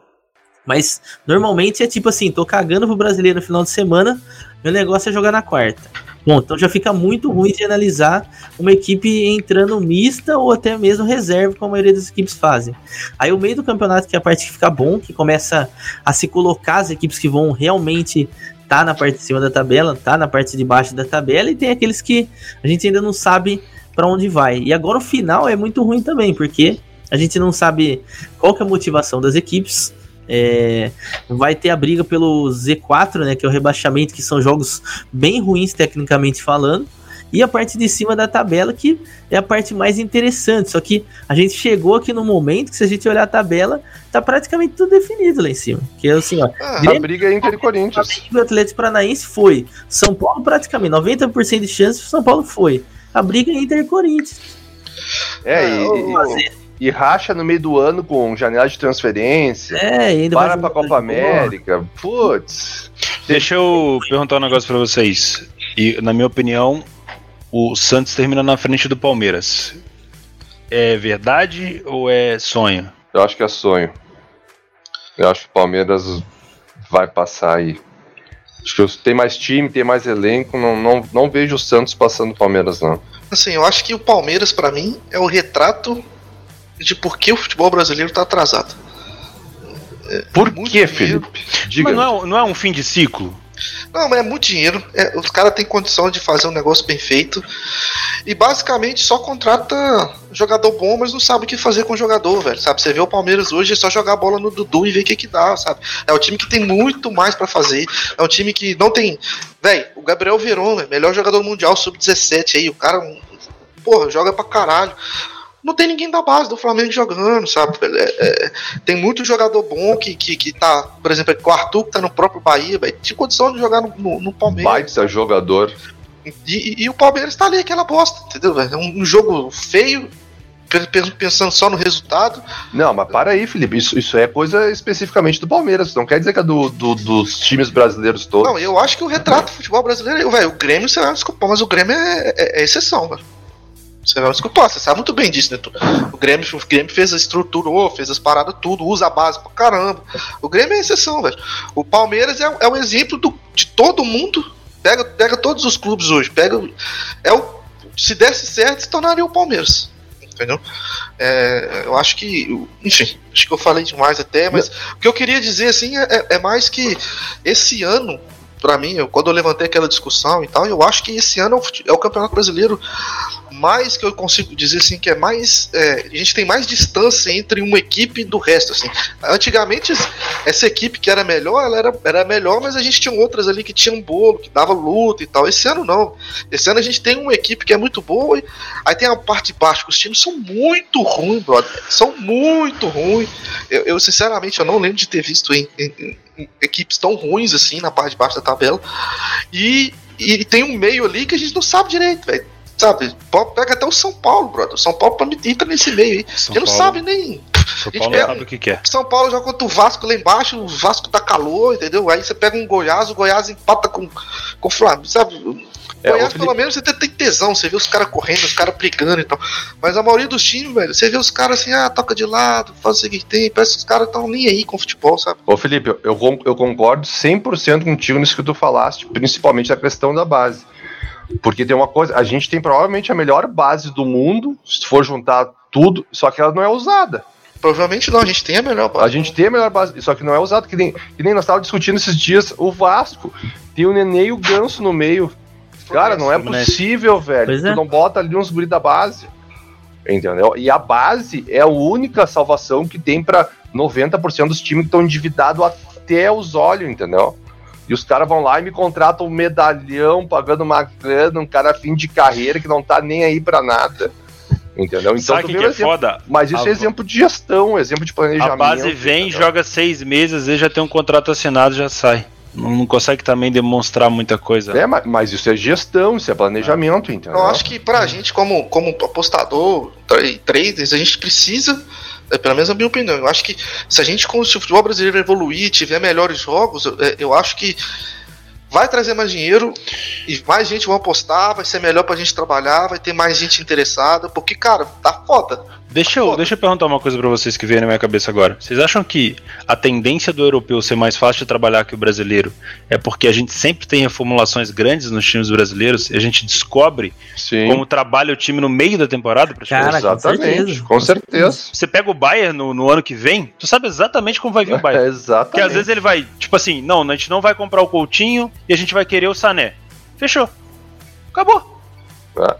Mas normalmente é tipo assim, tô cagando pro brasileiro no final de semana, meu negócio é jogar na quarta. Bom, então já fica muito ruim de analisar uma equipe entrando mista ou até mesmo reserva, como a maioria das equipes fazem. Aí o meio do campeonato, que é a parte que fica bom, que começa a se colocar as equipes que vão realmente tá na parte de cima da tabela, tá na parte de baixo da tabela, e tem aqueles que a gente ainda não sabe para onde vai. E agora o final é muito ruim também, porque a gente não sabe qual que é a motivação das equipes. É, vai ter a briga pelo Z quatro, né, que é o rebaixamento, que são jogos bem ruins tecnicamente falando, e a parte de cima da tabela, que é a parte mais interessante. Só que a gente chegou aqui no momento que, se a gente olhar a tabela, tá praticamente tudo definido lá em cima. Que é assim, ó, ah, Grêmio, a briga é Inter e Corinthians. O Atlético Paranaense foi. São Paulo praticamente, noventa por cento de chance, São Paulo foi. A briga é Inter e Corinthians. É, e... e... E racha no meio do ano com janela de transferência. É, ainda para pra Copa América. Putz. Deixa eu perguntar um negócio pra vocês. E, na minha opinião, o Santos termina na frente do Palmeiras. É verdade ou é sonho? Eu acho que é sonho. Eu acho que o Palmeiras vai passar aí. Acho que tem mais time, tem mais elenco. Não, não, não vejo o Santos passando o Palmeiras, não. Assim, eu acho que o Palmeiras, pra mim, é o retrato de por que o futebol brasileiro tá atrasado. É, por que, Felipe? Diga. Mas não é, não é um fim de ciclo? Não, mas é muito dinheiro. É, os caras têm condição de fazer um negócio bem feito. E basicamente só contrata jogador bom, mas não sabe o que fazer com o jogador, velho. Sabe? Você vê o Palmeiras hoje, é só jogar a bola no Dudu e ver o que que dá, sabe? É um time que tem muito mais pra fazer. É um time que não tem... Velho, o Gabriel Veron, véio, melhor jogador mundial sub dezessete aí. O cara, porra, joga pra caralho. Não tem ninguém da base do Flamengo jogando, sabe? É, é, tem muito jogador bom que, que, que tá, por exemplo, o Arthur, que tá no próprio Bahia, véio, tinha condição de jogar no, no, no Palmeiras. Baita jogador. E, e, e o Palmeiras tá ali, aquela bosta, entendeu? É um, um jogo feio, pensando só no resultado. Não, mas para aí, Felipe, isso, isso é coisa especificamente do Palmeiras, não quer dizer que é do, do, dos times brasileiros todos. Não, eu acho que o retrato do futebol brasileiro, véio, o Grêmio, você vai desculpar, mas o Grêmio é, é, é exceção, velho. Você vai me desculpar, você sabe muito bem disso, né? O Grêmio, o Grêmio fez a estrutura, fez as paradas tudo, usa a base pra caramba. O Grêmio é exceção, velho. O Palmeiras é, é um exemplo do, de todo mundo. Pega, pega todos os clubes hoje. Pega, é o, se desse certo, se tornaria o Palmeiras. Entendeu? É, eu acho que, enfim, acho que eu falei demais até, mas o que eu queria dizer assim é, é mais que esse ano, pra mim, eu, quando eu levantei aquela discussão e tal, eu acho que esse ano é o, é o Campeonato Brasileiro mais que eu consigo dizer assim, que é mais, é, a gente tem mais distância entre uma equipe do resto, assim. Antigamente essa equipe que era melhor, ela era, era melhor, mas a gente tinha outras ali que tinham bolo, que dava luta e tal. Esse ano não, esse ano a gente tem uma equipe que é muito boa, e aí tem a parte de baixo, que os times são muito ruins, brother, são muito ruins. Eu, eu sinceramente, eu não lembro de ter visto em, em, em equipes tão ruins assim, na parte de baixo da tabela, e, e tem um meio ali que a gente não sabe direito, velho. Sabe, pega até o São Paulo, brother. São Paulo pra mim entra nesse meio aí. São a gente não Paulo, sabe nem. São Paulo não sabe o que, que é. São Paulo joga contra o Vasco lá embaixo, o Vasco dá calor, entendeu? Aí você pega um Goiás, o Goiás empata com, com o Flamengo, sabe? É, Goiás, pelo menos, você tem tesão, você vê os caras correndo, os caras brigando e tal. Mas a maioria dos times, velho, você vê os caras assim, ah, toca de lado, faz o que tem, parece que os caras estão nem aí com o futebol, sabe? Ô, Felipe, eu, eu concordo cem por cento contigo nisso que tu falaste, principalmente a questão da base. Porque tem uma coisa, a gente tem provavelmente a melhor base do mundo, se for juntar tudo, só que ela não é usada. Provavelmente não, a gente tem a melhor base. A gente tem a melhor base, só que não é usada, que nem, que nem nós estávamos discutindo esses dias, o Vasco tem o Nenê e o Ganso no meio. Cara, não é possível, velho. Pois é. Tu não bota ali uns guri da base. Entendeu? E a base é a única salvação que tem pra noventa por cento dos times que estão endividados até os olhos, entendeu? E os caras vão lá e me contratam um medalhão, pagando uma grana, um cara fim de carreira que não tá nem aí pra nada. Entendeu? Então, sabe o que, que é foda? Mas isso a... é exemplo de gestão, exemplo de planejamento. A base vem, entendeu? Joga seis meses, às vezes já tem um contrato assinado, já sai. Não, não consegue também demonstrar muita coisa. É, mas, mas isso é gestão, isso é planejamento, entendeu? Eu acho que pra gente, como, como apostador, traders, a gente precisa, é, pelo menos na minha opinião, eu acho que se a gente, com o futebol brasileiro evoluir, tiver melhores jogos, eu, eu acho que vai trazer mais dinheiro e mais gente vai apostar, vai ser melhor pra gente trabalhar, vai ter mais gente interessada, porque, cara, tá foda. Deixa eu, deixa eu perguntar uma coisa pra vocês que veio na minha cabeça agora. Vocês acham que a tendência do europeu ser mais fácil de trabalhar que o brasileiro é porque a gente sempre tem reformulações grandes nos times brasileiros e a gente descobre Sim. como trabalha o time no meio da temporada? Cara, exatamente, com certeza. Você pega o Bayern no, no ano que vem, tu sabe exatamente como vai vir o Bayern. É, exatamente. Porque às vezes ele vai, tipo assim, não, a gente não vai comprar o Coutinho e a gente vai querer o Sané. Fechou. Acabou. É.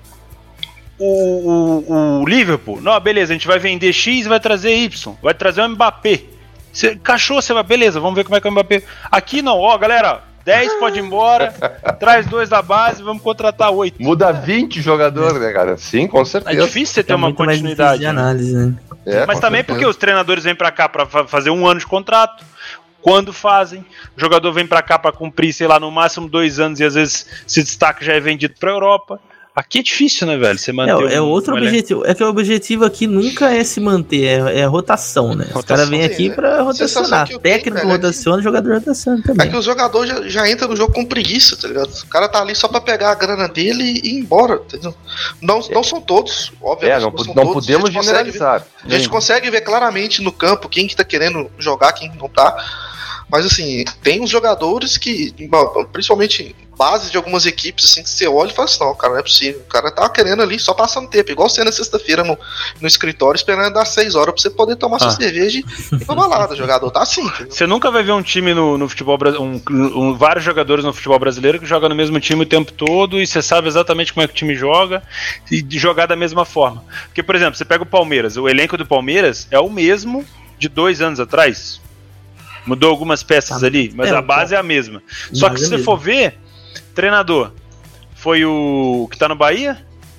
O, o, o Liverpool, não, beleza, a gente vai vender X e vai trazer Y, vai trazer o Mbappé. Você encaixou, você vai, beleza, vamos ver como é que é o Mbappé. Aqui não, ó, galera, dez pode ir embora, traz dois da base, vamos contratar oito. Muda vinte jogadores, né, cara? Sim, com certeza. É difícil você ter é uma continuidade. De análise, né? É, mas também certeza. Porque os treinadores vêm pra cá pra fazer um ano de contrato. Quando fazem, o jogador vem pra cá pra cumprir, sei lá, no máximo dois anos e às vezes se destaca já é vendido pra Europa. Aqui é difícil, né, velho? Você manter É, é um, outro um objetivo. É que o objetivo aqui nunca é se manter, é, é rotação, né? Rotação, os caras vêm aqui pra rotacionar. Técnico rotaciona, jogador rotaciona também. É que o jogador já, já entra no jogo com preguiça, tá ligado? O cara tá ali só pra pegar a grana dele e ir embora, entendeu? Não, é. não são todos, obviamente. É, não, não, são não todos. podemos a generalizar. Ver, a gente consegue ver claramente no campo quem que tá querendo jogar, quem não tá. Mas assim, tem uns jogadores que, principalmente base de algumas equipes, assim, que você olha e fala assim, não, cara, não é possível. O cara tá querendo ali só passando tempo, igual você na sexta-feira no, no escritório, esperando dar seis horas pra você poder tomar ah. sua cerveja e ir pra balada. O jogador tá assim, entendeu? Você nunca vai ver um time no, no futebol brasileiro, um, um, vários jogadores no futebol brasileiro que jogam no mesmo time o tempo todo e você sabe exatamente como é que o time joga e de jogar da mesma forma. Porque, por exemplo, você pega o Palmeiras, o elenco do Palmeiras é o mesmo de dois anos atrás. Mudou algumas peças ah, ali, mas é, a base é a mesma. Só que se você for ver, treinador foi o que tá no Bahia?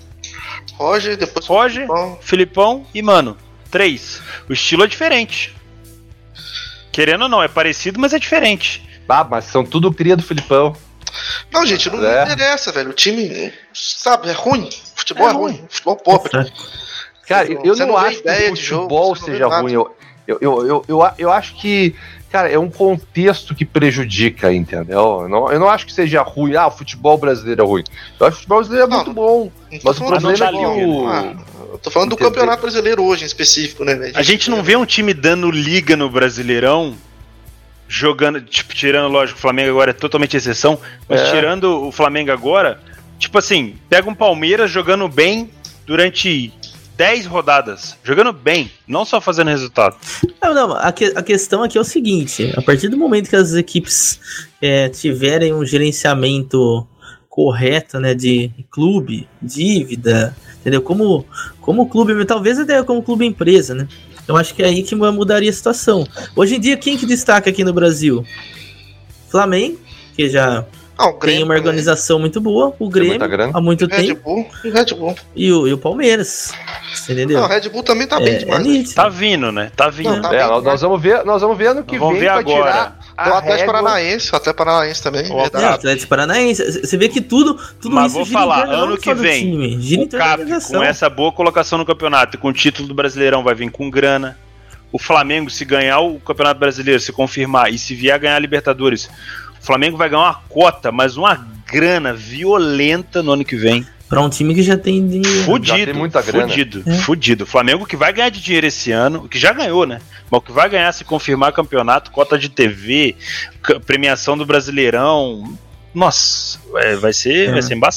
Roger, depois Roger, Filipão. Filipão e Mano. Três. O estilo é diferente. Querendo ou não, é parecido, mas é diferente. Ah, mas são tudo cria do Filipão. Não, gente, não é. me interessa, velho. O time, sabe, é ruim. O futebol é, é ruim. Futebol pobre. Cara, eu, eu não, não acho que o futebol jogo, seja ruim. Eu, eu, eu, eu, eu, eu acho que, cara, é um contexto que prejudica, entendeu? Eu não, eu não acho que seja ruim. Ah, o futebol brasileiro é ruim. Eu acho que o futebol brasileiro é não, muito bom. Mas o problema é que o... Ah, eu tô falando Entendeu? do campeonato brasileiro hoje, em específico, né, velho? A gente não vê um time dando liga no Brasileirão, jogando, tipo, tirando, lógico, o Flamengo agora é totalmente exceção, mas é. tirando o Flamengo agora, tipo assim, pega um Palmeiras jogando bem durante dez rodadas, jogando bem, não só fazendo resultado. Não, não, a, que, a questão aqui é o seguinte, a partir do momento que as equipes é, tiverem um gerenciamento correto, né, de clube, dívida, entendeu? Como, como clube, talvez até como clube empresa, né? Eu acho que é aí que mudaria a situação. Hoje em dia, quem que destaca aqui no Brasil? Flamengo, que já ah, o Grêmio, tem uma organização né? muito boa. O Grêmio, há muito Red tempo. Bull, e Red Bull. E o, e o Palmeiras. Entendeu? Não, o Red Bull também tá bem é, demais. É tá vindo, né? Tá vindo. Não, tá é, nós, nós vamos ver, nós vamos ver ano que vamos vem ver pra agora. tirar o Atlético Paranaense, o Atlético Paranaense também. O é, Atlético Paranaense. Você vê que tudo, tudo Mas isso vou gira falar, em torno ano que vem, time, gira o C A P, com essa boa colocação no campeonato e com o título do Brasileirão, vai vir com grana. O Flamengo, se ganhar o Campeonato Brasileiro, se confirmar, e se vier a ganhar a Libertadores, o Flamengo vai ganhar uma cota, mas uma grana violenta no ano que vem. Pra um time que já tem dinheiro. Fudido, já tem muita grana. fudido, é. fudido. O Flamengo que vai ganhar de dinheiro esse ano, que já ganhou, né? Mas o que vai ganhar se confirmar campeonato, cota de T V, premiação do Brasileirão. Nossa, é, vai ser, é. vai ser embaçado.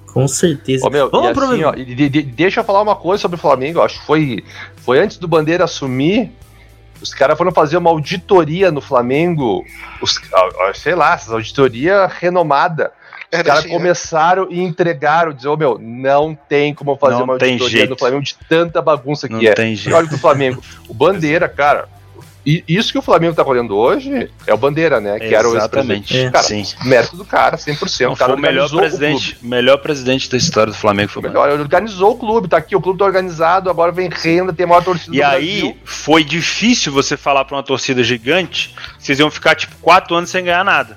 Com certeza. Ô, meu, Vamos e assim, ó, e de, de, deixa eu falar uma coisa sobre o Flamengo. Acho que foi, foi antes do Bandeira assumir. Os caras foram fazer uma auditoria no Flamengo. Os, sei lá, essa auditoria renomada. Os caras começaram e entregaram, dizer, ô oh, meu, não tem como fazer não uma auditoria no Flamengo de tanta bagunça que não é. Tem jeito. Olha do Flamengo. O Bandeira, cara. E isso que o Flamengo tá colhendo hoje é o Bandeira, né? Que Exatamente. Era o ex-presidente. É. Cara, Sim. mérito do cara, cem por cento. Não, o cara foi o melhor presidente, o melhor presidente da história do Flamengo. Foi o melhor. Ele organizou o clube, tá aqui, o clube tá organizado, agora vem renda, tem a maior torcida e do aí, Brasil. Foi difícil você falar pra uma torcida gigante, vocês iam ficar tipo quatro anos sem ganhar nada.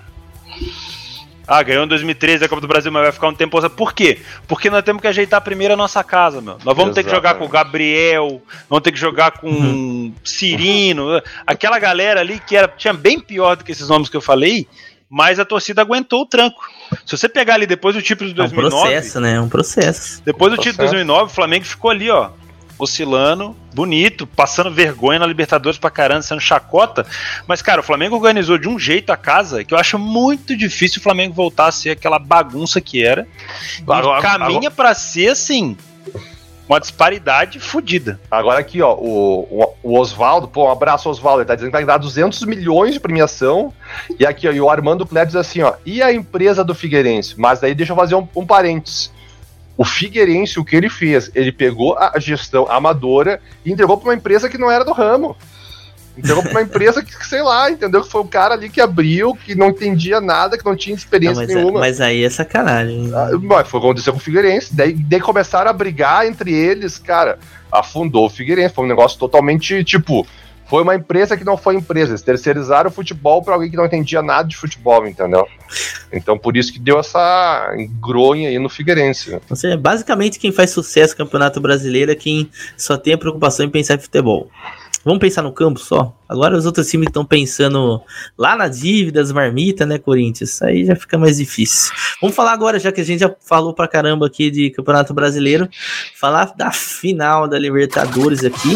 Ah, ganhou em dois mil e treze a Copa do Brasil, mas vai ficar um tempo... Por quê? Porque nós temos que ajeitar primeiro a nossa casa, meu. Nós vamos Exatamente. ter que jogar com o Gabriel, vamos ter que jogar com uhum. Cirino, aquela galera ali que era, tinha bem pior do que esses nomes que eu falei, mas a torcida aguentou o tranco. Se você pegar ali depois do título de dois mil e nove... É um processo, né? É um processo. Depois do um título de dois mil e nove, o Flamengo ficou ali, ó, oscilando, bonito, passando vergonha na Libertadores pra caramba, sendo chacota, mas cara, o Flamengo organizou de um jeito a casa que eu acho muito difícil o Flamengo voltar a ser aquela bagunça que era, agora, e caminha agora... pra ser assim, uma disparidade fodida. Agora aqui, ó, o, o Oswaldo, pô, um abraço Oswaldo, ele tá dizendo que vai dar duzentos milhões de premiação, e aqui, ó, e o Armando Cleber diz assim, ó, e a empresa do Figueirense? Mas daí deixa eu fazer um, um parênteses. O Figueirense, o que ele fez? Ele pegou a gestão amadora e entregou para uma empresa que não era do ramo. Entregou para uma empresa que, sei lá, entendeu? Que foi o cara ali que abriu, que não entendia nada, que não tinha experiência não, mas nenhuma. É, mas aí é sacanagem. Ah, foi o que aconteceu com o Figueirense. Daí, daí começaram a brigar entre eles, cara. Afundou o Figueirense. Foi um negócio totalmente, tipo... Foi uma empresa que não foi empresa. Eles terceirizaram o futebol para alguém que não entendia nada de futebol, entendeu? Então, por isso que deu essa engronha aí no Figueirense. Ou seja, basicamente, quem faz sucesso no Campeonato Brasileiro é quem só tem a preocupação em pensar em futebol. Vamos pensar no campo só? Agora os outros times estão pensando lá na dívida, as marmitas, né, Corinthians? Aí já fica mais difícil. Vamos falar agora, já que a gente já falou pra caramba aqui de Campeonato Brasileiro, falar da final da Libertadores aqui.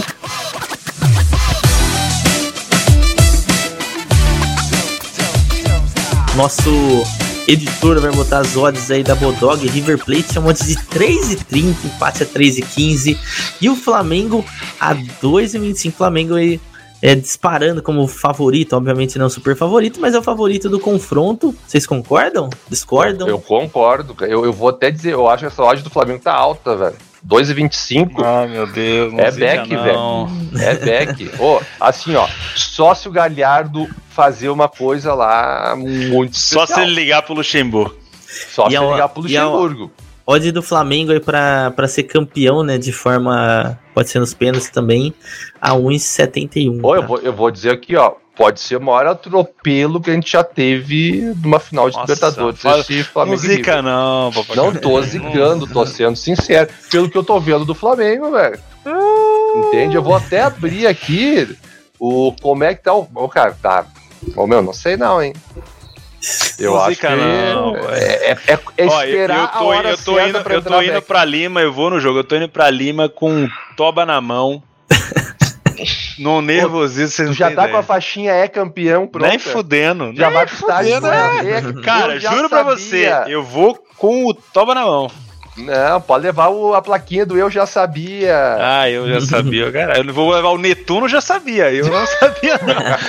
Nosso editor vai botar as odds aí da Bodog. River Plate chamou de três e trinta, empate a três e quinze. E o Flamengo a dois e vinte e cinco. Flamengo aí é, disparando como favorito, obviamente não super favorito, mas é o favorito do confronto. Vocês concordam? Discordam? Eu, eu concordo. Eu, eu vou até dizer, eu acho que essa odd do Flamengo tá alta, velho. dois e vinte e cinco. Ah, meu Deus. É back, velho. É back. Oh, assim, ó. Só se o Galhardo fazer uma coisa lá muito especial. Só se ele ligar pro Luxemburgo. Só e se ele ligar pro e Luxemburgo. A odd do Flamengo aí pra, pra ser campeão, né? De forma... Pode ser nos pênaltis também. A um e setenta e um. Oh, tá? eu, vou, eu vou dizer aqui, ó. Pode ser o maior atropelo que a gente já teve numa final de Nossa, Libertadores. Esse Flamengo não zica não, papai. Não tô zicando, tô sendo sincero. Pelo que eu tô vendo do Flamengo, velho. Entende? Eu vou até abrir aqui o como é que tá o... o cara, tá... Ô, meu, não sei não, hein. Eu não acho que não, é, é, é, é Ó, esperar eu tô, a hora eu tô certa indo, pra eu tô indo back. pra Lima, eu vou no jogo, eu tô indo pra Lima com toba na mão. No nervosismo, você não já tem tá ideia. com a faixinha é campeão pronto. Nem fudendo. Já nem vai pro estádio. é. Cara, juro pra você, eu vou com o toba na mão. Não, pode levar o, a plaquinha do Eu Já Sabia. Ah, eu já sabia, cara. Eu não vou levar o Netuno, já sabia. Eu não sabia,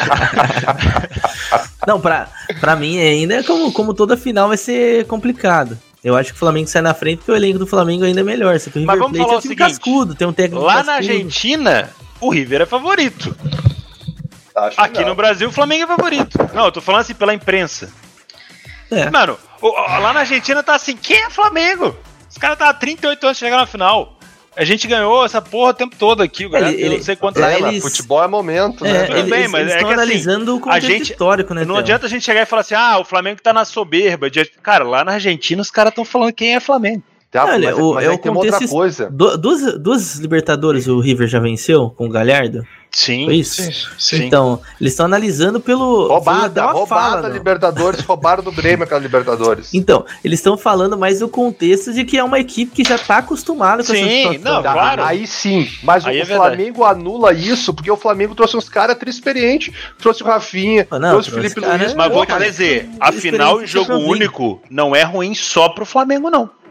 não. Não, pra, pra mim ainda, como, como toda final, vai ser complicado. Eu acho que o Flamengo sai na frente porque o elenco do Flamengo ainda é melhor. Só que o River Mas vamos Plate falar é um o time seguinte, cascudo, tem um técnico lá cascudo. na Argentina, o River é favorito. Acho Aqui não. no Brasil, o Flamengo é favorito. Não, eu tô falando assim pela imprensa. É. Mano, o, o, lá na Argentina tá assim, quem é Flamengo? Os caras tá há trinta e oito anos de chegar na final. A gente ganhou essa porra o tempo todo aqui. O cara, Ele- eu ele- não sei quanto lá tempo. eles- Futebol é momento, É, né? Tudo eles, bem, mas eles é estão que, assim, analisando o contexto gente- histórico, né? Não Theo? adianta a gente chegar e falar assim, ah, o Flamengo tá na soberba. de- Cara, lá na Argentina os caras estão falando quem é Flamengo. Tá, Olha, mas o- mas é aí o tem uma outra contexto- coisa. Du- duas, duas Libertadores o River já venceu com o Galhardo? Sim. Foi isso? Sim, sim. Então, eles estão analisando pelo... Roubada, dá uma roubada fala, não. Libertadores, roubaram do Grêmio aquela Libertadores. Então, eles estão falando mais do contexto de que é uma equipe que já está acostumada com Sim, essa situação. não, Tá, claro. Aí sim, mas Aí o é verdade. Flamengo anula isso porque o Flamengo trouxe uns caras triexperientes. Trouxe o Rafinha, Ah, não, trouxe o trouxe Felipe cara- Luiz. Mas Pô, vou te cara, dizer, experiência a final em de jogo Champions League. único não é ruim só pro Flamengo, não.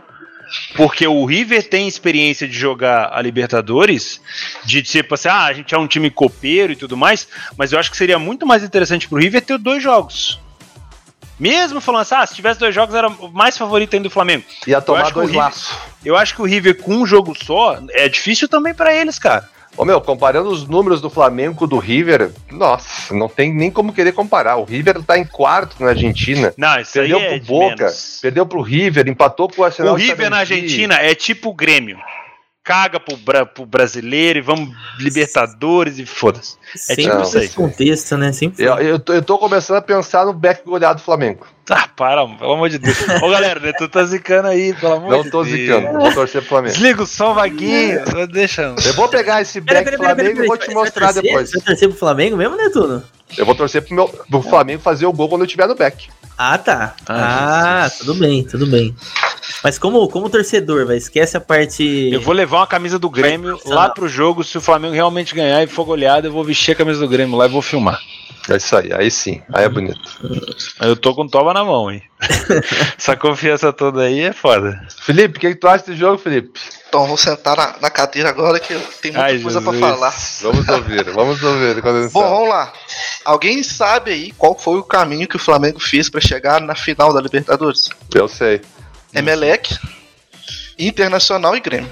porque o River tem experiência de jogar a Libertadores, de tipo assim, ah, a gente é um time copeiro e tudo mais, mas eu acho que seria muito mais interessante pro River ter dois jogos. Mesmo falando assim, ah, se tivesse dois jogos era o mais favorito ainda do Flamengo. Ia tomar dois River, laços. Eu acho que o River com um jogo só é difícil também pra eles, cara. Ô meu, comparando os números do Flamengo com o do River, nossa, não tem nem como querer comparar. O River tá em quarto na Argentina. Não, isso perdeu aí é pro Boca, menos. Perdeu pro River, empatou com o Arsenal. O River na Argentina é tipo o Grêmio. Caga pro, bra- pro brasileiro e vamos Libertadores e foda-se. É Sempre tipo isso aí. esse contexto, né? Sempre Eu, eu, tô, eu tô começando a pensar no back goleado do Flamengo. Ah, para, pelo amor de Deus. Ô galera, né, tu tá zicando aí, pelo amor Não de tô Deus. zicando, vou torcer pro Flamengo. Desliga o som, Vaguinho. Deixa. Eu vou pegar esse back do Flamengo e vou te mostrar você vai torcer, depois. Você vai torcer pro Flamengo mesmo, Netuno? Eu vou torcer pro, meu, pro Flamengo fazer o gol quando eu tiver no back. Ah, tá. Ah, Ah, tudo bem, tudo bem. Mas como, como torcedor, vai, esquece a parte... Eu vou levar uma camisa do Grêmio lá pro jogo. Se o Flamengo realmente ganhar e for goleado, eu vou vestir a camisa do Grêmio lá e vou filmar. É isso aí, aí sim, aí é bonito. Eu tô com toba na mão, hein? Essa confiança toda aí é foda. Felipe, o que, que tu acha desse jogo, Felipe? Então vou sentar na, na cadeira agora que tem muita Ai, coisa Jesus. pra falar. Vamos ouvir, vamos ouvir. Bom, vamos lá. Alguém sabe aí qual foi o caminho que o Flamengo fez pra chegar na final da Libertadores? Eu sei. Emelec, Internacional e Grêmio.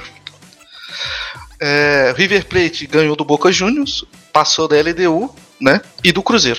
É, River Plate ganhou do Boca Juniors, passou da L D U, né, e do Cruzeiro.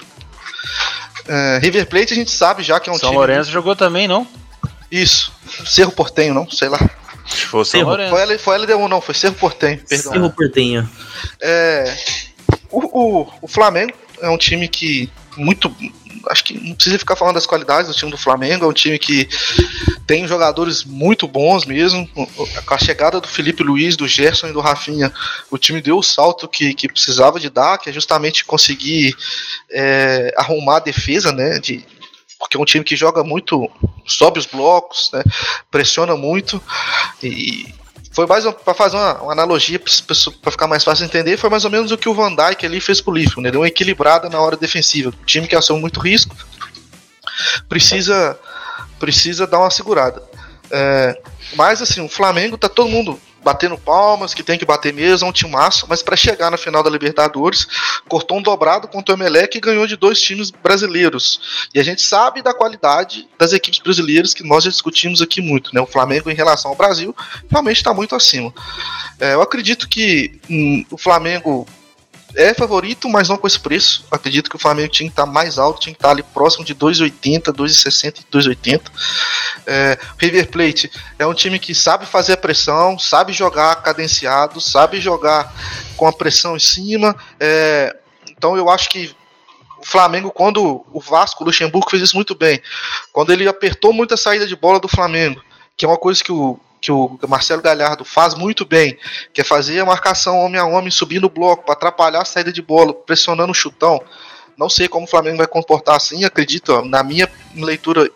É, River Plate a gente sabe já que é um São time... Lourenço jogou também, não? Isso, Cerro Portenho, não? Sei lá. Acho que foi o São Cerro. Lourenço. Foi, L, foi L D U, não, foi Cerro Portenho, perdão. Cerro Portenho. É, o, o, o Flamengo é um time que muito... Acho que não precisa ficar falando das qualidades do time do Flamengo. É um time que tem jogadores muito bons mesmo. Com a chegada do Felipe Luiz, do Gerson e do Rafinha, o time deu o salto que, que precisava de dar, que é justamente conseguir é, arrumar a defesa, né? De, porque é um time que joga muito, sobe os blocos, né, pressiona muito. E foi mais para fazer uma, uma analogia para ficar mais fácil de entender, foi mais ou menos o que o Van Dijk ali fez pro Liverpool, né? Deu uma equilibrada na hora defensiva. O time que assume muito risco precisa precisa dar uma segurada. É, mas assim, o Flamengo tá todo mundo batendo palmas, que tem que bater mesmo, é um timaço, mas para chegar na final da Libertadores, cortou um dobrado contra o Emelec e ganhou de dois times brasileiros. E a gente sabe da qualidade das equipes brasileiras, que nós já discutimos aqui muito, né? O Flamengo, em relação ao Brasil, realmente está muito acima. É, eu acredito que hum, o Flamengo é favorito, mas não com esse preço. Eu acredito que o Flamengo tinha que estar mais alto, tinha que estar ali próximo de dois e oitenta, dois e sessenta e dois e oitenta. É, o River Plate é um time que sabe fazer a pressão, sabe jogar cadenciado, sabe jogar com a pressão em cima. É, então eu acho que o Flamengo, quando o Vasco, o Luxemburgo fez isso muito bem, quando ele apertou muito a saída de bola do Flamengo, que é uma coisa que o que o Marcelo Galhardo faz muito bem, que é fazer a marcação homem a homem, subir no bloco, para atrapalhar a saída de bola, pressionando o chutão. Não sei como o Flamengo vai comportar assim, acredito, ó, na minha leitura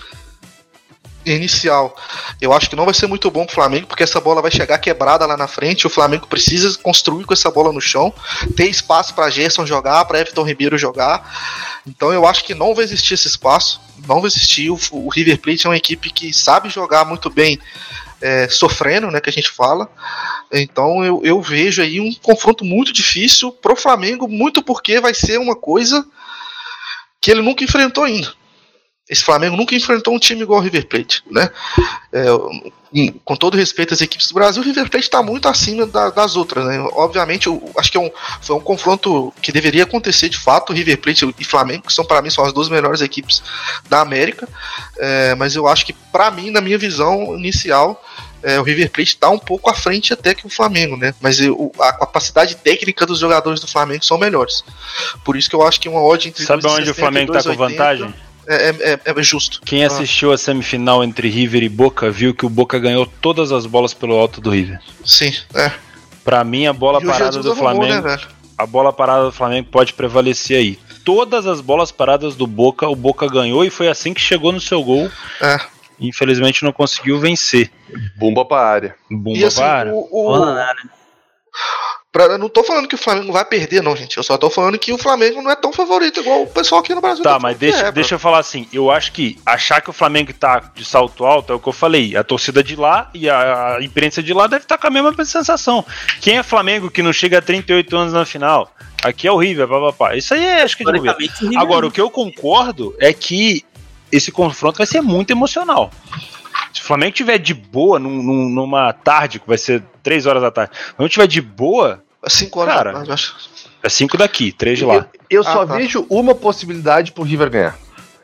inicial, eu acho que não vai ser muito bom pro Flamengo, porque essa bola vai chegar quebrada lá na frente, o Flamengo precisa construir com essa bola no chão, ter espaço para Gerson jogar, para Everton Ribeiro jogar. Então eu acho que não vai existir esse espaço, não vai existir. O, o River Plate é uma equipe que sabe jogar muito bem, É, sofrendo, né, que a gente fala. Então eu, eu vejo aí um confronto muito difícil pro Flamengo, muito porque vai ser uma coisa que ele nunca enfrentou ainda. Esse Flamengo nunca enfrentou um time igual o River Plate, né? É, com todo respeito às equipes do Brasil, o River Plate está muito acima da, das outras, né? Obviamente, eu acho que é um, foi um confronto que deveria acontecer de fato, o River Plate e Flamengo, que são para mim são as duas melhores equipes da América, é, mas eu acho que para mim, na minha visão inicial, é, o River Plate está um pouco à frente até que o Flamengo, né? Mas eu, a capacidade técnica dos jogadores do Flamengo são melhores. Por isso que eu acho que uma odd entre Sabe onde o Flamengo está com vantagem? É, é, é justo. Quem assistiu a semifinal entre River e Boca viu que o Boca ganhou todas as bolas pelo alto do River. Sim, é. Pra mim, a bola e parada do arrumou, Flamengo, né, a bola parada do Flamengo pode prevalecer aí. Todas as bolas paradas do Boca, o Boca ganhou e foi assim que chegou no seu gol. É. Infelizmente não conseguiu vencer. Bomba pra área. Bomba E assim, para. o, o, Pra, eu não tô falando que o Flamengo vai perder, não, gente. Eu só tô falando que o Flamengo não é tão favorito igual o pessoal aqui no Brasil. Tá, mas deixa, é, deixa eu falar assim. Eu acho que achar que o Flamengo tá de salto alto é o que eu falei. A torcida de lá e a, a imprensa de lá deve estar com a mesma sensação. Quem é Flamengo que não chega a trinta e oito anos na final? Aqui é horrível, papapá. Isso aí é, acho que é de governo. Agora, o que eu concordo é que esse confronto vai ser muito emocional. Se o Flamengo tiver de boa num, num, numa tarde, que vai ser três horas da tarde, se o Flamengo tiver de boa, é cinco horas cara, da tarde, eu acho. É cinco daqui, três de lá. Eu, eu só ah, tá. vejo uma possibilidade pro River ganhar.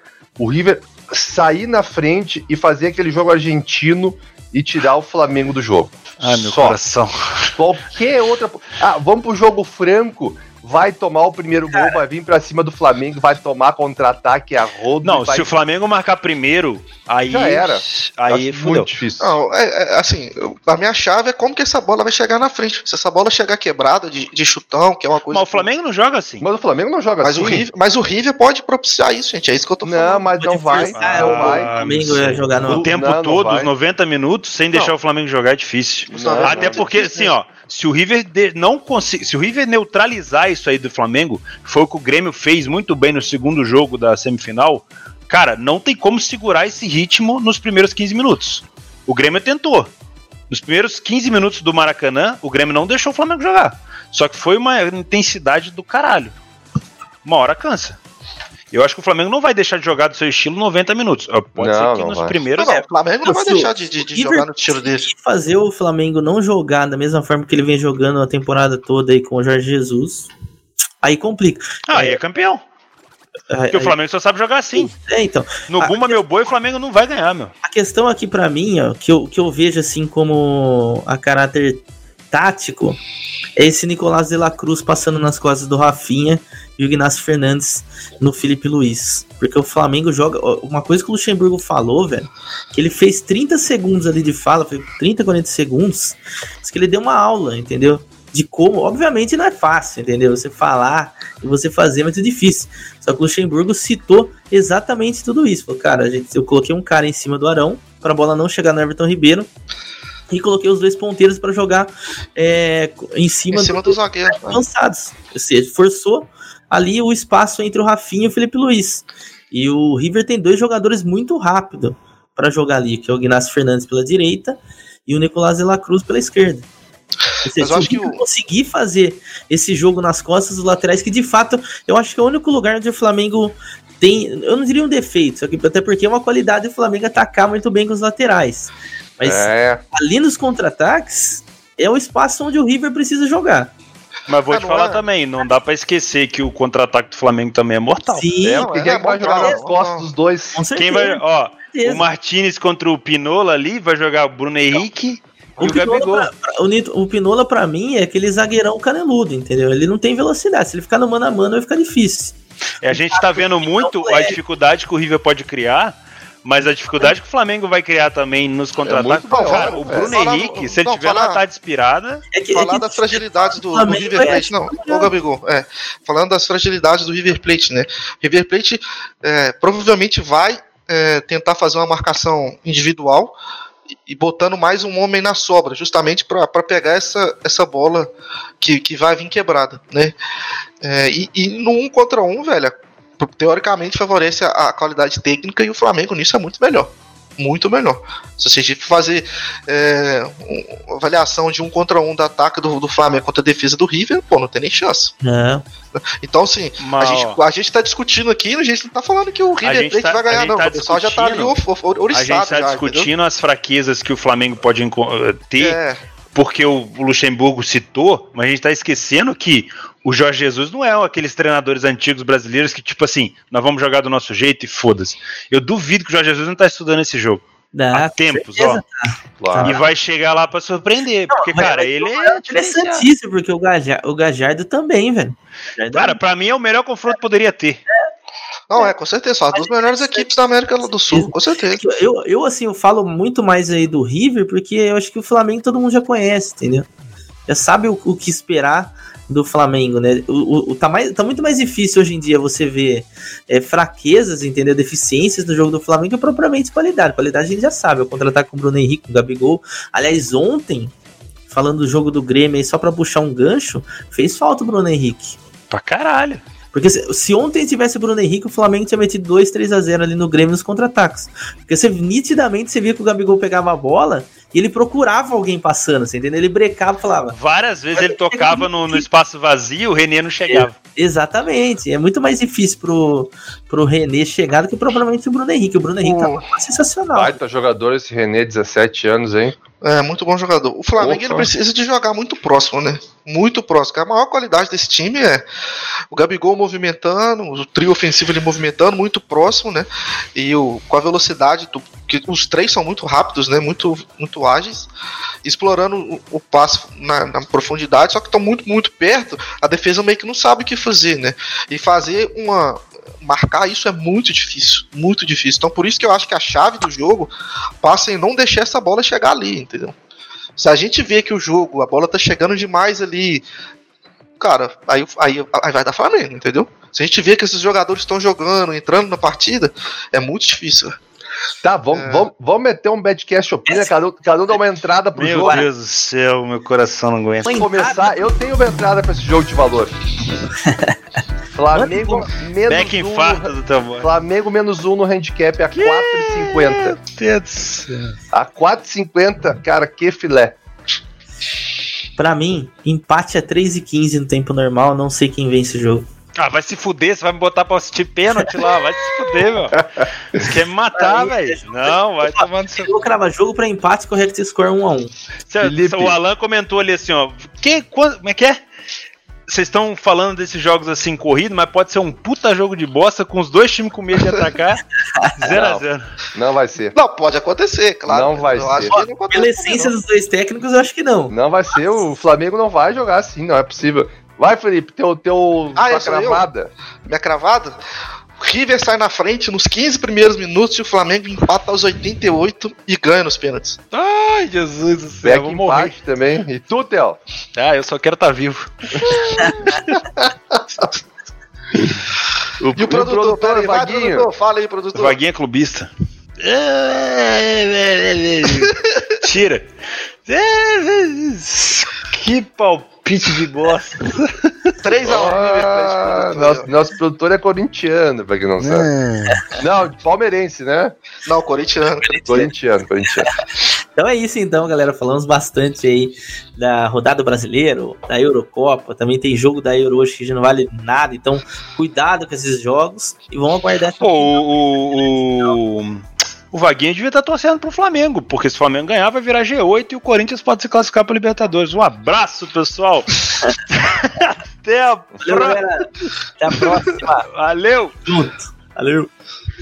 O River sair na frente e fazer aquele jogo argentino e tirar o Flamengo do jogo. Ai, meu só. coração. Qualquer outra... Ah, vamos pro jogo franco... Vai tomar o primeiro gol, vai vir pra cima do Flamengo, vai tomar contra-ataque a rodo. Não, vai... se o Flamengo marcar primeiro, aí já era. Aí acho fudeu. muito difícil. Não, é, é, assim, eu, a minha chave é como que essa bola vai chegar na frente. Se essa bola chegar quebrada de, de chutão, que é uma coisa. Mas o Flamengo não joga assim. Mas o Flamengo não joga mas assim. O River, mas o River pode propiciar isso, gente. É isso que eu tô falando. Não, mas não vai. Ah, não o vai. Flamengo ia jogar no O tempo não, não todo, vai. os noventa minutos, sem deixar Não. o Flamengo jogar é difícil. Não, Até não, porque, não. assim, ó, se o River de, não conseguir, se o River neutralizar isso aí do Flamengo, foi o que o Grêmio fez muito bem no segundo jogo da semifinal, cara, não tem como segurar esse ritmo nos primeiros quinze minutos. O Grêmio tentou. Nos primeiros quinze minutos do Maracanã, o Grêmio não deixou o Flamengo jogar. Só que foi uma intensidade do caralho. Uma hora cansa. Eu acho que o Flamengo não vai deixar de jogar do seu estilo noventa minutos. Pode Não, ser que não nos vai. primeiros... Não, não, o Flamengo não vai Se o- deixar de, de, de se o jogar River no estilo dele. fazer o Flamengo não jogar da mesma forma que ele vem jogando a temporada toda aí com o Jorge Jesus, aí complica. Ah, aí é campeão. Aí- Porque o Flamengo só sabe jogar assim. É, então. No A- Bumba Meu Boi, o Flamengo não vai ganhar, meu. A questão aqui pra mim, ó, que eu, que eu vejo assim como a caráter tático, é esse Nicolás de la Cruz passando nas costas do Rafinha e o Ignacio Fernandes no Felipe Luiz. Porque o Flamengo joga... ó, uma coisa que o Luxemburgo falou, velho, que ele fez trinta segundos ali de fala, foi trinta, quarenta segundos, diz que ele deu uma aula, entendeu? De como, obviamente não é fácil, entendeu? Você falar e você fazer é muito difícil. Só que o Luxemburgo citou exatamente tudo isso. Falou, cara, gente, eu coloquei um cara em cima do Arão para a bola não chegar no Everton Ribeiro e coloquei os dois ponteiros para jogar é, em cima, Em cima do zagueiro. né? avançados. Ou seja, forçou ali o espaço entre o Rafinha e o Felipe Luiz. E o River tem dois jogadores muito rápidos para jogar ali, que é o Ignacio Fernandes pela direita e o Nicolás de la Cruz pela esquerda. Ou seja, Mas eu se o acho que River o- conseguir fazer esse jogo nas costas dos laterais, que de fato eu acho que é o único lugar onde o Flamengo tem, eu não diria um defeito, só que até porque é uma qualidade do Flamengo atacar muito bem com os laterais. Mas É, ali nos contra-ataques é o espaço onde o River precisa jogar. Mas vou Ah, te não falar é? também, não dá pra esquecer que o contra-ataque do Flamengo também é mortal. Sim, é, não, porque é, quem é que vai é jogar bom, nas não, costas não. dos dois? com certeza. Quem vai, ó, certeza. o Martinez contra o Pinola ali, vai jogar o Bruno Henrique O e o Pinola, Gabigol. pra, pra, o, Nito- o Pinola, pra mim, é aquele zagueirão caneludo, entendeu? Ele não tem velocidade. Se ele ficar no mano a mano, vai ficar difícil. É, a gente tá vendo muito a dificuldade que o River pode criar, mas a dificuldade que o Flamengo vai criar também nos contra-ataques. muito maior, Cara, o é. Bruno Falar- Henrique, se ele não, tiver falar- uma tarde inspirada, É que, Falar é que- das fragilidades do, do Flamengo River é- Plate, não, ô Gabigol, é, falando das fragilidades do River Plate, né, River Plate é, provavelmente vai é, tentar fazer uma marcação individual e, e botando mais um homem na sobra, justamente para pegar essa, essa bola que, que vai vir quebrada, né, é, e, e no um contra um, velho, teoricamente favorece a, a qualidade técnica e o Flamengo nisso é muito melhor. Muito melhor. Se você fazer é, uma avaliação de um contra um do ataque do, do Flamengo contra a defesa do River, pô, não tem nem chance. Não. Então, assim, a Mas, gente, ó, a gente tá discutindo aqui, a gente não tá falando que o River gente Plate tá- vai a ganhar, gente não. tá O pessoal já tá ali discutindo- o- o- a gente oriçado tá já, discutindo entendeu? as fraquezas que o Flamengo pode enco- ter, É, porque o Luxemburgo citou, mas a gente tá esquecendo que o Jorge Jesus não é aqueles treinadores antigos brasileiros que, tipo assim, nós vamos jogar do nosso jeito e foda-se. Eu duvido que o Jorge Jesus não tá estudando esse jogo. Dá, Há com tempos, certeza. ó. Claro. E vai chegar lá pra surpreender, porque, Mas- cara, mas ele é é diferenciado. interessantíssimo, porque o, Gaja, o Gajardo também, velho. Gajardo Cara, pra mim é o melhor confronto que poderia ter. não, é, com certeza, são as duas melhores equipes da América do Sul, com certeza. Eu, eu, assim, eu falo muito mais aí do River, porque eu acho que o Flamengo todo mundo já conhece, entendeu? Já sabe o, o que esperar do Flamengo, né? O, o, o- tá, mais, tá muito mais difícil hoje em dia você ver é, fraquezas, entendeu? Deficiências no jogo do Flamengo que propriamente qualidade. Qualidade a gente já sabe, o contra-ataque com o Bruno Henrique, com o Gabigol. Aliás, ontem falando do jogo do Grêmio aí, só pra puxar um gancho, fez falta o Bruno Henrique. Pra caralho. Porque se, se ontem tivesse o Bruno Henrique, o Flamengo tinha metido dois, três a zero ali no Grêmio nos contra-ataques. Porque você, nitidamente você via que o Gabigol pegava a bola e ele procurava alguém passando, você entendeu? Ele brecava e falava... Várias vezes ele tocava no, no espaço vazio, o René não chegava. É, exatamente. É muito mais difícil pro, pro René chegar do que propriamente o Bruno Henrique. O Bruno Henrique oh. tá sensacional. Baita jogador esse René, dezessete anos, hein? É, muito bom jogador. O Flamengo ele precisa de jogar muito próximo, né? Muito próximo. A maior qualidade desse time é o Gabigol movimentando, o trio ofensivo ele movimentando, muito próximo, né? E o, com a velocidade, do, que os três são muito rápidos, né? Muito, muito ágeis, explorando o, o passe na, na profundidade, só que estão muito, muito perto, a defesa meio que não sabe o que fazer, né? E fazer uma... marcar isso é muito difícil, muito difícil. Então por isso que eu acho que a chave do jogo passa em não deixar essa bola chegar ali, entendeu? Se a gente vê que o jogo, a bola tá chegando demais ali, cara, aí, aí, aí vai dar Flamengo, entendeu? Se a gente vê que esses jogadores estão jogando, entrando na partida, é muito difícil. Tá, vamos, é... vamos, vamos meter um Badcast Opinion, cada um, cada um dá uma entrada pro meu jogo. Meu Deus do céu, meu coração não aguenta. Vamos começar, eu tenho uma entrada pra esse jogo de valor. Flamengo menos um. Infarto do tamanho. Flamengo menos um no handicap a quatro e cinquenta. Meu Deus do céu. A quatro e cinquenta, cara, que filé. Pra mim, empate é três e quinze no tempo normal, não sei quem vence o jogo. Ah, vai se fuder, você vai me botar pra assistir pênalti lá, vai se fuder, meu. Você quer me matar, velho. Não, vai tomando seu... Eu vou cravar jogo pra empate, correct score um a um. Cê, o Alan comentou ali assim, ó, que, quando, como é que é? Vocês estão falando desses jogos assim, corrido, mas pode ser um puta jogo de bosta com os dois times com medo de atacar, zero a zero. Não vai ser. Não, pode acontecer, claro. Não vai eu ser. Acho que não Pela essência dos dois técnicos, eu acho que não. Não vai ser, o Flamengo não vai jogar assim, não é possível. Vai, Felipe, teu, teu ah, tua cravada. Eu? Minha cravada? O River sai na frente nos quinze primeiros minutos e o Flamengo empata aos oitenta e oito e ganha nos pênaltis. Ai, Jesus do céu. Pega empate morrer. Também. E tu, Theo? Ah, eu só quero estar tá vivo. o, e o produtor, o produtor aí, vai, produtor, fala aí, produtor. Vaguinha clubista. Tira. Que palpite de bosta. três a um. Ah, nosso, nosso produtor é corintiano, pra quem não sabe. É. Não, palmeirense, né? Não, corintiano. Corintiano, corintiano. Então é isso então, galera. Falamos bastante aí da rodada brasileira, da Eurocopa. Também tem jogo da Euro hoje que já não vale nada. Então, cuidado com esses jogos e vamos aguardar. Pô, o... o... O Vaguinha devia estar torcendo pro Flamengo, porque se o Flamengo ganhar, vai virar G oito e o Corinthians pode se classificar para Libertadores. Um abraço, pessoal! Até a próxima! Até a próxima! Valeu! Junto! Valeu!